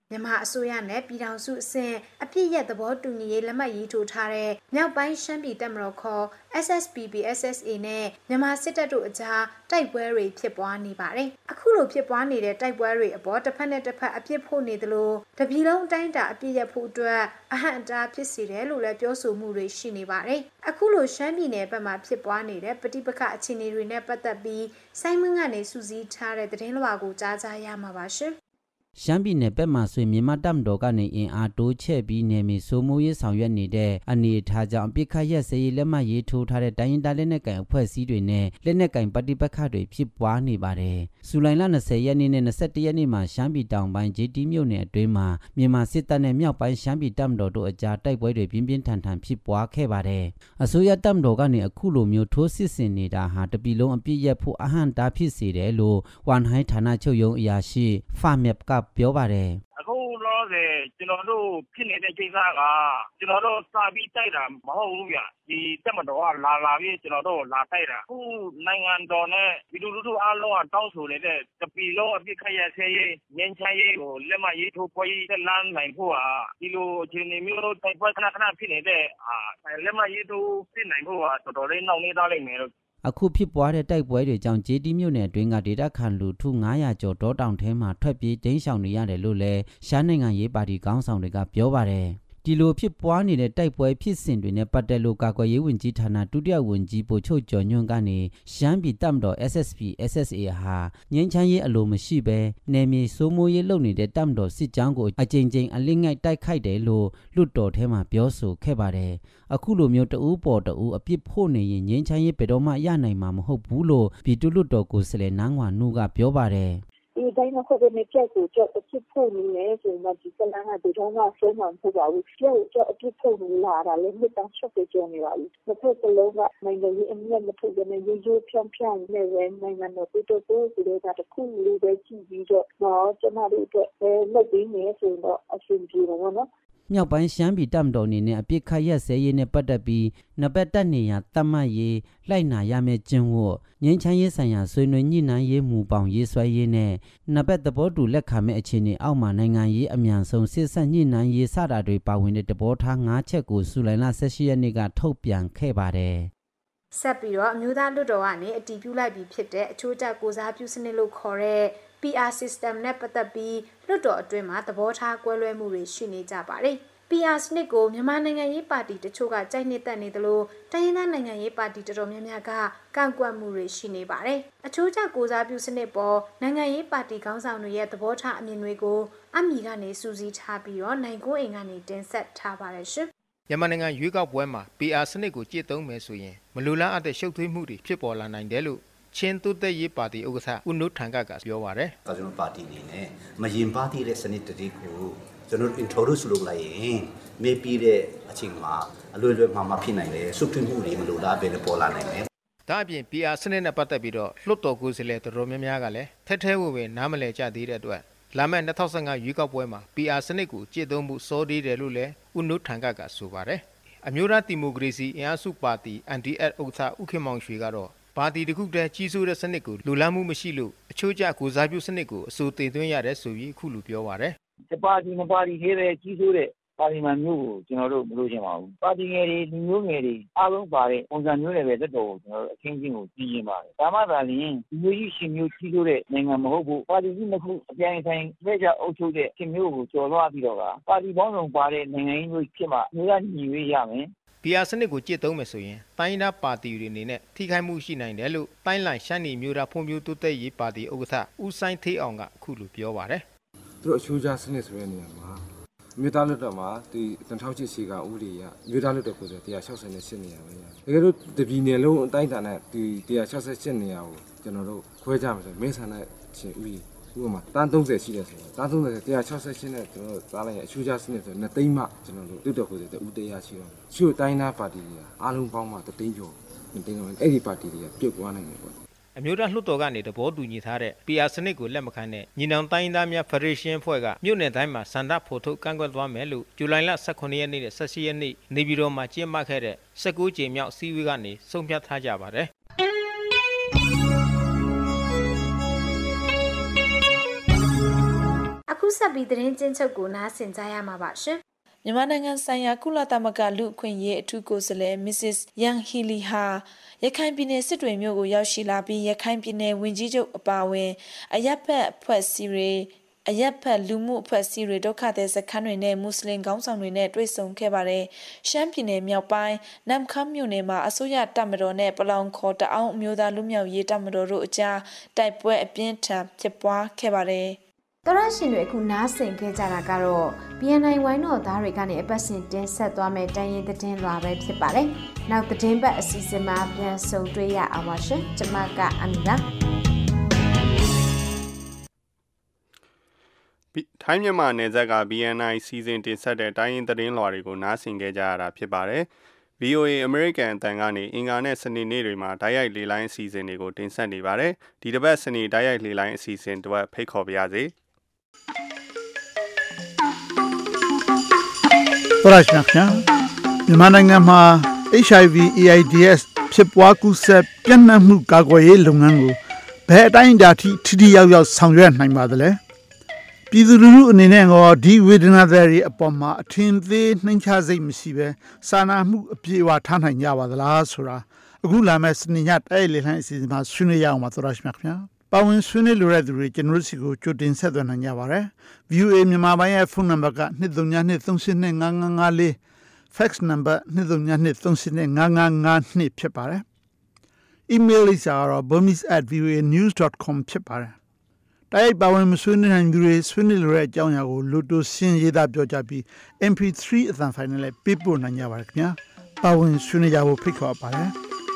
မြန်မာအစိုးရနဲ့ပြည်ထောင်စုအဆင့်အပြည့်ရဲ့သဘောတူညီရေးလက်မှတ်ရေးထိုးထားတဲ့မြောက်ပိုင်းရှမ်းပြည်တပ်မတော်ခေါ် S S P P S S A နဲ့မြန်မာစစ်တပ်တို့အကြားတိုက်ပွဲတွေဖြစ်ပွားနေပါတယ်။အခုလိုဖြစ်ပွားနေတဲ့တိုက်ပွဲတွေအပေါ်တစ်ဖက်နဲ့တစ်ဖက်အပြစ်ဖို့နေသလိုတပြည်လုံးအတိုင်းအတာအပြည့်ရဖို့အတွက်အဟန့်အတားဖြစ်စေတယ်လို့လည်းပြောဆိုမှုတွေရှိနေပါတယ်။အခုလိုရှမ်းပြည်နယ်ဘက်မှာဖြစ်ပွားနေတဲ့ပဋိပက္ခအခြေအနေတွေနဲ့ပတ်သက်ပြီးစိုင်းမင်းကနေစူးစီးထားတဲ့သတင်းလွှာကိုကြားကြရမှာပါရှင်။ရှမ်းပြည်နယ်ဘက်မှာဆိုရင်မြန်မာတပ်မတော်ကနေအင်အားတိုးချဲ့ပြီးနေမီစိုးမိုးရေးဆောင်ရွက်နေတဲ့အနေအထားကြောင့်ပြစ်ခတ်ရက်စရေးလက်မှတ်ရေးထိုးထားတဲ့တိုင်းရင်းသားလက်နက်ကိုင်အဖွဲ့အစည်းတွေနဲ့လက်နက်ကိုင်ပဋိပက္ခတွေဖြစ်ပွားနေပါတယ်။ဇူလိုင်လ၂၀ရက်နေ့နဲ့၂၁ရက်နေ့မှာရှမ်းပြည်တောင်ပိုင်း J T မြို့နယ်အတွင်းမှာမြန်မာစစ်တပ်နဲ့မြောက်ပိုင်းရှမ်းပြည်တပ်မတော်တို့အကြားတိုက်ပွဲတွေပြင်းပြင်းထန်ထန်ဖြစ်ပွားခဲ့ပါတယ်။အစိုးရတပ်မတော်ကနေအခုလိုမျိုးထိုးစစ်ဆင်နေတာဟာတပြည်လုံးအပြစ်ရက်ဖို့အဟန့်တားဖြစ်စေတယ်လို့ဝန်ဟိုင်းဌာနချုပ်ရုံးအရာရှိဖာမက်ကပြောပါတယ်အခုလောဆယ်ကျွန်တော်တို့ဖြစ်နေတဲ့ကိစ္စကကျွန်တော်တို့စာပြီးတိုက်တာမဟုတ်ဘူးဗျဒီတက်မတော်ကလာလာပြီးကျွန်တော်တို့လာတိုက်တာအခုနိုင်ငံတော်နဲ့ဒီလူလူတို့အားလုံးကတောင်းဆိုနေတဲ့တပီလုံးအပြစ်ခရဆဲရေးငင်းချရေးကိုလက်မရေးထိုးပွဲဆက်လန်းနိုင်ဖို့ဟာဒီလိုအခြေအနေမျိုးတိုက်ပွဲခဏခဏဖြစ်နေတဲ့အာလက်မရေးထိုးဖြစ်နိုင်ဖို့ဟာတော်တော်လေးနှောင့်နှေးသွားလိမ့်မယ်လို့အခုဖြစ်ပွားတဲ့တိုက်ပွဲတွေကြောင့် J T မြို့နယ်အတွင်းကဒေသခံလူထုငါးရာကျော်တောတောင်ထဲမှာထွက်ပြေးတိမ်းရှောင်နေရတယ်လို့လည်းရှမ်းနိုင်ငံရေးပါတီခေါင်းဆောင်တွေကပြောပါတယ်ဒီလိုဖြစ်ပွားနေတဲ့တိုက်ပွဲဖြစ်စဉ်တွေနဲ့ပတ်သက်လို့ကာကွယ်ရေးဝန်ကြီးဌာနဒုတိယဝန်ကြီးဗိုလ်ချုပ်ကျော်ညွန့်ကနေရှမ်းပြည်တပ်မတော် S S P S S A ဟာငြိမ်းချမ်းရေးအလိုမရှိဘဲနယ်မြေစိုးမိုးရေးလုပ်နေတဲ့တပ်မတော်စစ်ကြောင်းကိုအကြိမ်ကြိမ်အလင်းငိုက်တိုက်ခိုက်တယ်လို့လွတ်တော်ထဲမှာပြောဆိုခဲ့ပါတယ်အခုလိုမျိုးတအူးပေါ်တအူးအပြစ်ဖို့နေရင်ငြိမ်းချမ်းရေးဘယ်တော့မှရနိုင်မှာမဟုတ်ဘူးလို့ပြည်သူ့လွတ်တော်ကိုယ်စားလှယ်နန်းဝါနုကပြောပါတယ်ဒီတိုင်းမှာဆက်နေပြတ်ကိုကြောက်အဖြစ်ဖို့နေလဲဆိုတော့ဒီကလန်းကဒီတော့ကဆုံးမှမဟုတ်ပါဘူးကြောက်ကြောက်အဖြစ်ဖို့နေလာတာလည်းမြတ်တမ်းရှော့ပြကြနေပါဘူးတစ်ဖက်ကလုံးကနိုင်ငံရေးအမြတ်မထုတ်တဲ့ရိုးရိုးဖြောင်းဖြောင်းနဲ့ပဲနိုင်ငံတော်ပြည်တော်ကိုဆိုတော့တခုလိုပဲကြည့်ပြီးတော့တော့ကျွန်တော်တို့အတွက်လက်ပြီးနေဆိုတော့အဆင်ပြေတော့နော်မြောက်ပိုင်းရှမ်းပြည်တပ်မတော်အနေနဲ့အပြစ်ခတ်ရက်စဲရေးနဲ့ပတ်သက်ပြီးနပက်တက်နေရတတ်မှတ်ရေးလိုက်နာရမယ့်ကျင့်ဝတ်ငြိမ်းချမ်းရေးဆိုင်ရာဆွေးနွေးညှိနှိုင်းရေးမူပေါင်းရေးဆွဲရေးနဲ့နပက်သဘောတူလက်ခံမဲ့အခြေအနေအောက်မှာနိုင်ငံရေးအမြန်ဆုံးစစ်ဆက်ညှိနှိုင်းရေးစတာတွေပါဝင်တဲ့တဘောထား၅ချက်ကိုဇူလိုင်လ၁၈ရက်နေ့ကထုတ်ပြန်ခဲ့ပါတယ်ဆက်ပြီးတော့အမျိုးသားလွှတ်တော်ကနေအတည်ပြုလိုက်ပြီးဖြစ်တဲ့အချိုးကျကိုစားပြုစနစ်လို့ခေါ်တဲ့ P R system နဲ့ပတ်သက်ပြီးလွှတ်တော်အတွင်းမှာသဘောထားကွဲလွဲမှုတွေရှိနေကြပါတယ်။ P R စနစ်ကိုမြန်မာနိုင်ငံရေးပါတီတချို့ကကြိုက်နှစ်သက်နေသလိုတိုင်းရင်းသားနိုင်ငံရေးပါတီတော်တော်များများကကန့်ကွက်မှုတွေရှိနေပါတယ်။အချိုးကျကိုစားပြုစနစ်ပေါ်နိုင်ငံရေးပါတီခေါင်းဆောင်တွေရဲ့သဘောထားအမြင်တွေကိုအမီကနေစူးစီးထားပြီးတော့နိုင်ကိုအိမ်ကနေတင်ဆက်ထားပါတယ်ရှင်။မြန်မာနိုင်ငံရွေးကောက်ပွဲမှာ P R စနစ်ကိုကျင့်သုံးမယ်ဆိုရင်မလူလားအပ်တဲ့ရှုပ်ထွေးမှုတွေဖြစ်ပေါ်လာနိုင်တယ်လို့ချင်းတုသက်ရေးပါတီဥက္ကဋ္ဌဦးနုထန်ကကပြောပါတယ်။ကျွန်တော်ပါတီနေနဲ့မရင်ပါတီတဲ့စနစ်တည်းကိုကျွန်တော် introduce လုပ်လိုက်ရင်မေးပြီးတဲ့အချိန်မှာအလွယ်လွယ်မှမဖြစ်နိုင်လေစုထွေးမှုတွေမလို့လားပဲပေါ်လာနိုင်တယ်။ဒါအပြင် P R စနစ်နဲ့ပတ်သက်ပြီးတော့လွှတ်တော်ကိုယ်စားလှယ်တော်တော်များများကလည်းထဲထဲဝေဝေနားမလည်ကြသေးတဲ့အတွက်လာမယ့်၂၀၁၅ရွေးကောက်ပွဲမှာ P R စနစ်ကိုကျင့်သုံးမှုစောသေးတယ်လို့လည်းဦးနုထန်ကကဆိုပါတယ်။အမျိုးသားဒီမိုကရေစီအင်အားစုပါတီ N D F ဥက္ကဋ္ဌဦးခင်မောင်ရွှေကတော့ပါတီတစ်ခုတည်းကြီးစိုးတဲ့စနစ်ကိုလူလားမှုမရှိလို့အချို့ကျကိုစားပြုစနစ်ကိုအစိုးတင်သွင်းရတယ်ဆိုပြီးအခုလိုပြောပါတယ်။တပါတီမပါတီသေးတဲ့ကြီးစိုးတဲ့ပါတီမှမျိုးကိုကျွန်တော်တို့မလို့ချင်ပါဘူး။ပါတီငယ်တွေလူမျိုးငယ်တွေအားလုံးပါတဲ့ပုံစံမျိုးတွေပဲတက်တော်ကိုကျွန်တော်တို့အခင်းချင်းကိုကြည့်ရင်ပါတယ်။ဒါမှသာလျှင်ဒီမျိုးကြီးရှင်မျိုးကြီးစိုးတဲ့နိုင်ငံမဟုတ်ဘူး။ပါတီကြီးတစ်ခုအပြိုင်ဆိုင်လက်ကျအုပ်ချုပ်တဲ့ရှင်မျိုးကိုကျော်လွှားပြီးတော့ကပါတီပေါင်းစုံပါတဲ့နိုင်ငံရေးမျိုးဖြစ်မှမျိုးရညီရွေးရမယ်။ P R စနစ်ကိုကျင့်သုံးမယ်ဆိုရင်တိုင်းဒေသပါတီတွေအနေနဲ့ထိခိုက်မှုရှိနိုင်တယ်လို့တိုင်းလိုင်ရှမ်းပြည်မျိုးသားဖွံ့ဖြိုးတိုးတက်ရေးပါတီဥက္ကဋ္ဌဦးဆိုင်သေးအောင်ကအခုလိုပြောပါတယ်။သူတို့အချိုးကျစနစ်ဆိုတဲ့နေရာမှာမြို့သားလွှတ်တော်မှာဒီ၂၀၀၈စီကဥပဒေရမြို့သားလွှတ်တော်ကိုဆိုတစ်ရာ၆၀နဲ့၈နေရာပဲရတယ်။တကယ်လို့တပြည်နယ်လုံးအတိုင်းအတာနဲ့ဒီတစ်ရာ၆၈နေရာကိုကျွန်တော်တို့ခွဲကြမယ်ဆိုမဲဆန္ဒရှင်ဥပဒေဥပမာတန်း၃၀ရှိတယ်ဆိုတော့တန်း၃၀တစ်ရာ၆၈နဲ့ကျွန်တော်တို့သားလိုက်ရအချိုးကျစနစ်ဆိုနှစ်သိန်းမှကျွန်တော်တို့လွှတ်တော်ကိုဆိုတဲ့ဥတရာရှိတော့ရှို့တိုင်းသားပါတီတွေကအားလုံးပေါင်းမှတသိန်းကျော်တင်တော့အဲ့ဒီပါတီတွေကပြုတ်သွားနိုင်တယ်ပေါ့အမျိုးသားလွှတ်တော်ကနေတဘောတူညီထားတဲ့ P R စနစ်ကိုလက်မခံတဲ့ညီနောင်တိုင်းသားများဖက်ဒရေးရှင်းဖွဲ့ကမြို့နယ်တိုင်းမှာစန္ဒဖော်ထုတ်ကန့်ကွက်သွားမယ်လို့ဇူလိုင်လ၁၇ရက်နေ့နဲ့၁၈ရက်နေ့နေပြည်တော်မှာကျင်းပခဲ့တဲ့၁၉ကြိမ်မြောက်စည်းဝေးကနေဆုံးဖြတ်ထားကြပါတယ်အခုဆက်ပြီးသတင်းချင်းချုပ်ကိုနားဆင်ကြရမှာပါရှင်မြန်မာနိုင်ငံဆိုင်ရာကုလသမဂ္ဂလူ့အခွင့်အရေးအထူးကိုယ်စားလှယ် Missus Yang Hili ဟာရခိုင်ပြည်နယ်စစ်တွေမြို့ကိုရောက်ရှိလာပြီးရခိုင်ပြည်နယ်ဝန်ကြီးချုပ်အပါအဝင်အရပ်ဘက်အဖွဲ့အစည်းတွေအရက်ဖက်လူမှုအဖွဲ့အစည်းတွေဒုက္ခသည်စခန်းတွေနဲ့မွတ်စလင်ခေါင်းဆောင်တွေနဲ့တွေ့ဆုံခဲ့ပါတယ်။ရှမ်းပြည်နယ်မြောက်ပိုင်းနမ်ခမ်းမြို့နယ်မှာအစိုးရတပ်မတော်နဲ့ပလောင်ခေါ်တအောင်အမျိုးသားလူမျိုးရေးတပ်မတော်တို့အကြားတိုက်ပွဲအပြင်းထန်ဖြစ်ပွားခဲ့ပါတယ်။တော်ရရှင်တွေအခုနားဆင်ခဲ့ကြတာကတော့ B N I ဝိုင်းတော်သားတွေကနေအပတ်စဉ်တင်ဆက်သွားမယ့်တိုင်းရင်းသတင်းလွှာပဲဖြစ်ပါတယ်။နောက်သတင်းပတ်အစီအစဉ်မှာပြန်ဆုံတွေ့ရအောင်ပါရှင်။ကျွန်မကအမီပါထိုင်းမြန်မာနယ်စပ်က B N I စီစဉ်တင်ဆက်တဲ့တိုင်းရင်းသတင်းလွှာတွေကိုနားဆင်ကြကြရတာဖြစ်ပါတယ်။ V O A အမေရိကန်အသံကနေအင်္ဂါနဲ့စနေနေ့တွေမှာဓာတ်ရိုက်လေလိုင်းအစီအစဉ်တွေကိုတင်ဆက်နေပါတယ်။ဒီတစ်ပတ်စနေဓာတ်ရိုက်လေလိုင်းအစီအစဉ်တွေဖိတ်ခေါ်ပါရစေ။သောရရှိမြခင်မြန်မာနိုင်ငံမှာ H I V AIDS ဖြစ်ပွားကူးစက်ပြန့်နှံ့မှုကာကွယ်ရေးလုပ်ငန်းကိုဘယ်အတိုင်းအတာထိထိထိရောက်ရောက်ဆောင်ရွက်နိုင်ပါသလဲ။ပြည်သူလူထုအနေနဲ့ရောဒီဝေဒနာတွေအပေါ်မှာအထင်သေးနှိမ်ချစိတ်မရှိပဲစာနာမှုအပြည့်အဝထားနိုင်ကြပါသလားဆိုတာအခုလာမယ့်စနေညတိုက်လေလှိုင်းအစီအစဉ်မှာဆွေးနွေးရအောင်ပါသောရရှိမြခင်ပါဝင်ဆွေးနွေးလိုတဲ့သူတွေကျွန်တော်တို့စီကိုကြိုတင်ဆက်သွယ်နိုင်ကြပါတယ် V O A မြန်မာပိုင်းရဲ့ဖုန်းနံပါတ်က two three two three three eight five five five four ဖက်စ်နံပါတ် two three two three three eight five five five twoဖြစ်ပါတယ် email လိပ်စာကတော့ burmese at v o a news dot com ဖြစ်ပါတယ်တိုက်ပါဝင်မဆွေးနွေးနိုင်သူတွေဆွေးနွေးလိုတဲ့အကြောင်းအရာကိုလိုတိုရှင်းရေးသားပြောကြပြီး M P three အသံဖိုင်နဲ့လည်းပေးပို့နိုင်ကြပါတယ်ခင်ဗျာပါဝင်ဆွေးနွေးကြဖို့ဖိတ်ခေါ်ပါတယ်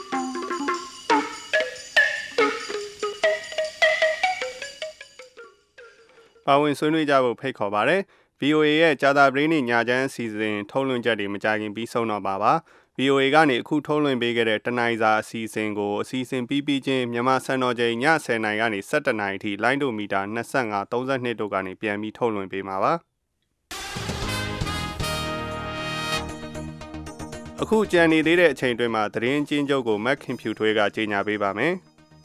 ပါဝင်ဆွေးနွေးကြဖို့ဖိတ်ခေါ်ပါတယ် V O A ရဲ့ကြာသာပတေးနေ့ညချမ်းအစီအစဉ်ထုတ်လွှင့်ချက်တွေမကြခင်ပြီးဆုံးတော့ပါပါ V O A ကနေအခုထုတ်လွှင့်ပေးခဲ့တဲ့တနိုင်စာအစီအစဉ်ကိုအစီအစဉ်ပြီးပြီးချင်းမြန်မာစံတော်ချိန်ညtenနာရီကနေsevenနာရီထိလိုင်းဒိုမီတာtwenty-five thirty-twoတို့ကနေပြန်ပြီးထုတ်လွှင့်ပေးမှာပါအခုကြံနေသေးတဲ့အချိန်တွင်းမှာသတင်းကျဉ်းချုပ်ကို Mac Computer ကကြေညာပေးပါမယ်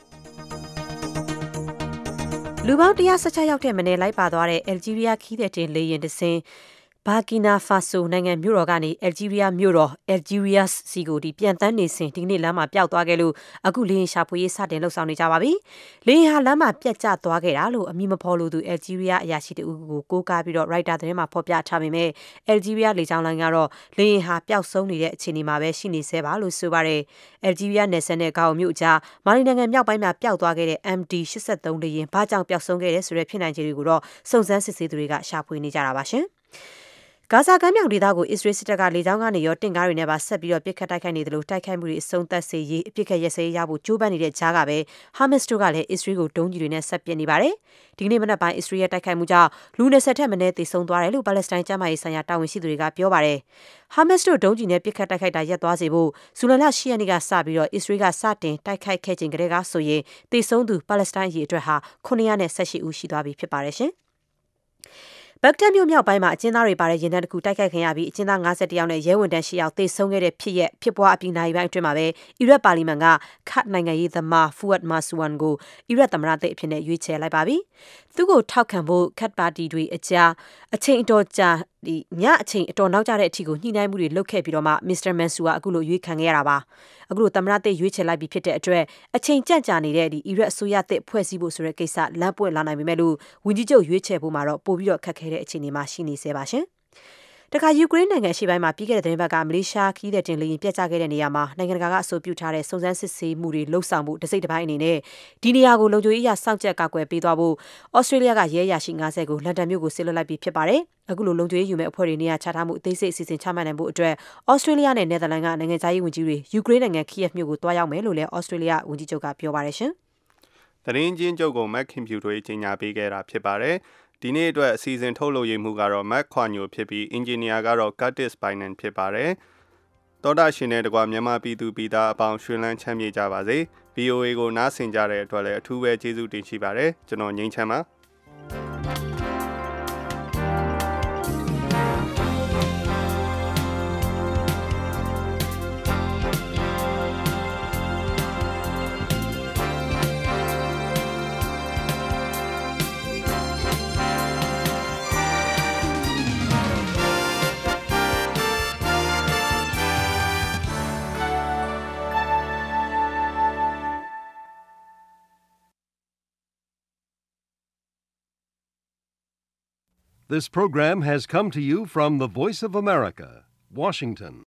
လူပေါင်းone hundred sixteenရောက်တဲ့မနေ့လိုက်ပါသွားတဲ့ Algeria ခီးတဲ့တင်လေရင်တစင်းဘာကီနာဖာဆိုနိုင်ငံမြို့တော်ကနေ Algeria မြို့တော် Algerias စီကိုဒီပြန်တန်းနေစဉ်ဒီနေ့လမ်းမှာပျောက်သွားခဲ့လို့အခုလေရင်ရှာဖွေရေးစတင်လှုပ်ဆောင်နေကြပါပြီ။လေရင်ဟာလမ်းမှာပြတ်ကျသွားခဲ့တာလို့အမည်မဖော်လို့သူ Algeria အရာရှိတဦးကိုကိုးကားပြီးတော့ Reuters သတင်းမှာဖော်ပြထားပေမဲ့ Algeria လေကြောင်းလိုင်းကတော့လေရင်ဟာပျောက်ဆုံးနေတဲ့အခြေအနေမှာပဲရှိနေသေးပါလို့ဆိုပါတယ်။ Algeria နယ်စပ်နဲ့ဂါအိုမြို့ကြားမာလီနိုင်ငံမြောက်ပိုင်းမှာပျောက်သွားခဲ့တဲ့ M D eighty-three လေရင်ဘာကြောင့်ပျောက်ဆုံးခဲ့လဲဆိုတဲ့ဖြစ်နိုင်ခြေတွေကိုတော့စုံစမ်းစစ်ဆေးသူတွေကရှာဖွေနေကြတာပါရှင်။ဂါဇာကမ်းမြောင်ဒေသကိုအစ္စရေးစစ်တပ်ကလေကြောင်းကနေရောတင့်ကားတွေနဲ့ပါဆက်ပြီးတော့ပစ်ခတ်တိုက်ခိုက်နေတယ်လို့တိုက်ခိုက်မှုတွေအဆုံးသတ်စေရေးအပစ်ခတ်ရက်စဲရဖို့ကြိုးပမ်းနေတဲ့ကြားကပဲဟာမတ်စ်တို့ကလည်းအစ္စရေးကိုဒုံးကျည်တွေနဲ့ဆက်ပစ်နေပါတယ်။ဒီကနေ့မနက်ပိုင်းအစ္စရေးရဲ့တိုက်ခိုက်မှုကြောင့်လူtwentyထက်မနည်းသေဆုံးသွားတယ်လို့ပါလက်စတိုင်းကျန်းမာရေးဆိုင်ရာတာဝန်ရှိသူတွေကပြောပါတယ်။ဟာမတ်စ်တို့ဒုံးကျည်နဲ့ပစ်ခတ်တိုက်ခိုက်တာရပ်သွားစေဖို့ဇူလိုင်လeightရက်နေ့ကစပြီးတော့အစ္စရေးကစတင်တိုက်ခိုက်ခဲ့ချိန်ကတည်းကဆိုရင်သေဆုံးသူပါလက်စတိုင်းအရေအတွက်ဟာnine hundred eighty-eightဦးရှိသွားပြီဖြစ်ပါတယ်ရှင်။ဘဂ္ဂဒက်မြို့မြောက်ပိုင်းမှာအကျဉ်းသားတွေပါတဲ့ရင်တန်းတစ်ခုတိုက်ခိုက်ခံရပြီးအကျဉ်းသားfifty-oneယောက်နဲ့ရဲဝန်ထမ်းeightယောက်သေဆုံးခဲ့တဲ့ဖြစ်ရပ်ဖြစ်ပွားအပြီးနာရီပိုင်းအတွင်းမှာပဲအီရတ်ပါလီမန်ကခတ်နိုင်ငံရေးသမား Fuad Maswan ကိုအီရတ်သမ္မတသစ်အဖြစ်နဲ့ရွေးချယ်လိုက်ပါပြီ။သူ့ကိုထောက်ခံဖို့ခတ်ပါတီတွေအကြားအချိန်အတော်ကြာဒီညအချိန်အတော်နောက်ကျတဲ့အထိကိုညှိနှိုင်းမှုတွေလုပ်ခဲ့ပြီးတော့မှ Mister Mansour အခုလိုရွေးခံခဲ့ရတာပါ။အခုလိုသမ္မတသစ်ရွေးချယ်လိုက်ပြီးဖြစ်တဲ့အတွက်အချိန်ကြန့်ကြာနေတဲ့ဒီအီရတ်အစိုးရသစ်ဖွဲ့စည်းဖို့ဆိုတဲ့ကိစ္စလမ်းပွင့်လာနိုင်ပေမဲ့လို့ဝန်ကြီးချုပ်ရွေးချယ်ဖို့မှာတော့ပိုပြီးတော့ခက်ခဲတဲ့အခြေအနေမှာရှိနေသေးပါရှင်။တခါယူကရိန်းနိုင်ငံရှေ့ပိုင်းမှာပြီးခဲ့တဲ့သတင်းပတ်ကမလေးရှားခီးတဲ့တင်လေရင်ပြတ်ကျခဲ့တဲ့နေရာမှာနိုင်ငံတကာကအဆိုပြုထားတဲ့စုံစမ်းစစ်ဆေးမှုတွေလှုပ်ဆောင်မှုတစိမ့်တစ်ပိုင်းအနေနဲ့ဒီနေရာကိုလုံခြုံရေးအရစောင့်ကြပ်ကာကွယ်ပေးသွားဖို့ဩစတြေးလျကရဲရရှိfiftyကိုလန်ဒန်မြို့ကိုဆေးလွှတ်လိုက်ပြီးဖြစ်ပါတယ်။အခုလိုလုံခြုံရေးယူမဲ့အဖွဲ့တွေနေရာချထားမှုအသေးစိတ်အစီအစဉ်ချမှတ်နိုင်ဖို့အတွက်ဩစတြေးလျနဲ့နယ်သာလန်ကနိုင်ငံသားရေးဝန်ကြီးတွေယူကရိန်းနိုင်ငံခီးယက်မြို့ကိုတွားရောက်မယ်လို့လည်းဩစတြေးလျဝန်ကြီးချုပ်ကပြောပါတယ်ရှင်။သတင်းချင်းချုပ်ကို Mac Computer ကြီးညာပေးခဲ့တာဖြစ်ပါတယ်။ဒီနေ့အတွက်အစီအစဉ်ထုတ်လုပ်ရေးမှုကတော့ Mac ခွာညိုဖြစ်ပြီး Engineer ကတော့ Curtis Bynum ဖြစ်ပါတယ်။သောတာရှင်တဲ့တကွာမြန်မာပြည်သူပြည်သားအပေါင်းရွှင်လန်းချမ်းမြေ့ကြပါစေ။ V O A ကိုနားဆင်ကြတဲ့အတွက်လည်းအထူးပဲကျေးဇူးတင်ရှိပါတယ်။ကျွန်တော်ငိမ့်ချမ်းပါ။ This program has come to you from the Voice of America, Washington.